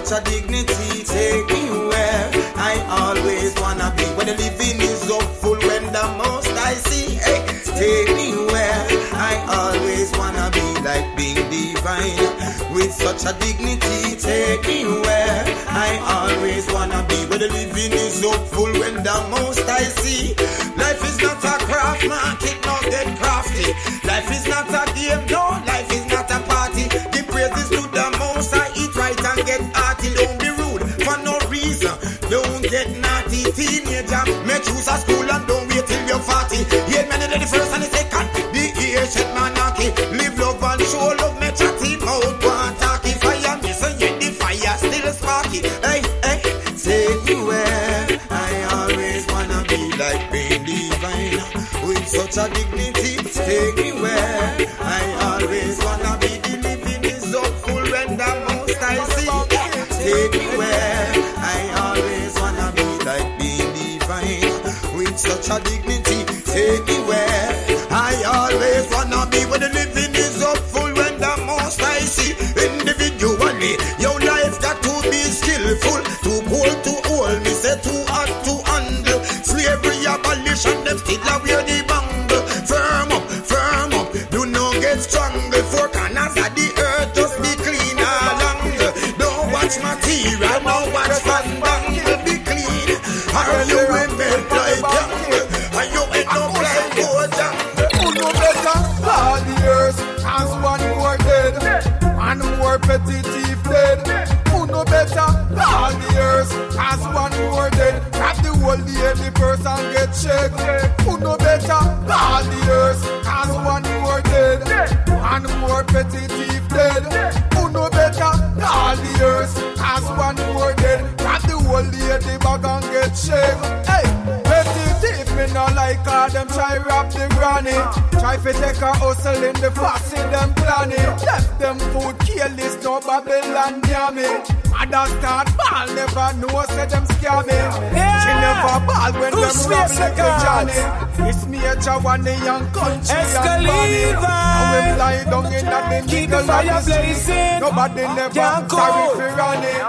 such a dignity. Take me where I always wanna be. When the living is up full, when the most I see. Hey, take me where I always wanna be, like being divine with such a dignity. Take me where I always wanna be. When the living is up full, when the most I see. Life is not a craft market, no get crafty. Life is not a game, no, life is not a party. Give praises to the most I eat right and get hearty. Don't be rude for no reason, don't get naughty. Teenager, make choose a school and don't wait till you're 40. Yeah, man, the first and the second, the ear shit monarchy. Live love and show love, me chatty mouth, one talky. Fire me, so yet the fire still sparky. Hey, hey, take me where I always wanna be, like being divine with such a dignity. Take me where I always wanna be. The living is up full when the most I see. Take me where I always wanna be, like being divine with such a dignity. Take me where I always wanna be. When the living is up full when the most I see. Individually, your life got to be skillful. Too cold to hold, me say too hot to handle. Slavery abolition, them still a wear the bangle. Firm up, do not get strangled. Four corners of the earth, just be clean along. Don't watch material, don't watch fandangle. Be clean, are you in bed like jungle? Are you end up like Bojan? Who know better? All the earth has one more dead, and more petty thief dead. Who know better? All the earth has one more dead. Grab the whole day, the person get checked. Who know better? All the earth has one more dead, and more petty thief dead. Who know better? All the earth has one more dead. Grab the whole day, the bag and get checked. Hey, petty thief, me not like all them try rob the granny. Try to take a hustle in the fussy them planning. Left them food careless, no Babylon near me. Mother start ball, never know say them scare me. She never ball when them rob like a Johnny. It's me a Jawan, the young country and Bonnie. And we lie down in the keep the fire blazing. Nobody never sorry for running.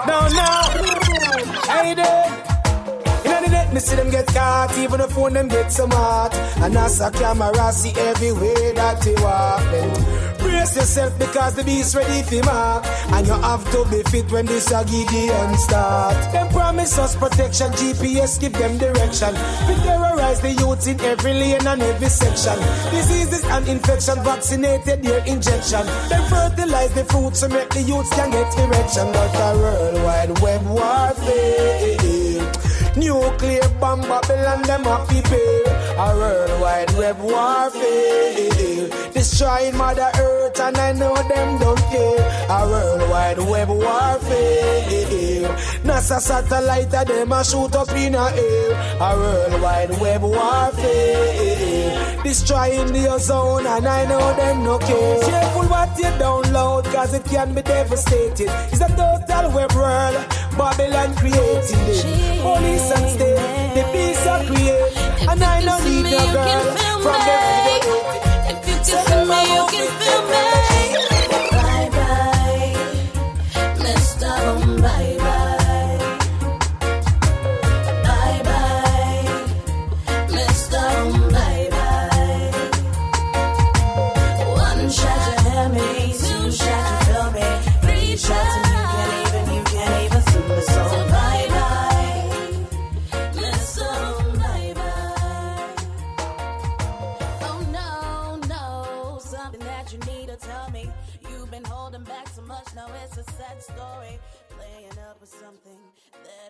No. Hey there. Me see them get caught, even the phone them get so hot. And as a camera see every way that you walk. Then brace yourself because the beast ready for mark. And you have to be fit when this a Gideon start. Them promise us protection, GPS give them direction. We terrorize the youths in every lane and every section. Diseases and infection, vaccinated their injection. Them fertilize the fruits to make the youths can get erection. But a worldwide web warfare. Nuclear bomb Babylon, them a prepare. A worldwide web warfare. Destroying Mother Earth and I know them don't care. A worldwide web warfare. NASA satellite and them a shoot up in a air. A worldwide web warfare. Destroying the ozone and I know them no care. Careful what you download cause it can be devastating. It's a total web world. Babylon created it. Police and state, the beasts are created. And I don't need no girl from the video. If you can feel me, you can feel me. Bye bye, Mr. Bye bye. Bye bye, Mr. Bye bye. One shot you hear me, two shot you feel me, three shots and you can't even feel me. So bye bye, Mr. Bye bye. Oh no, no, something that you need to tell me. You've been holding back so much, now it's a sad story. Playing up with something that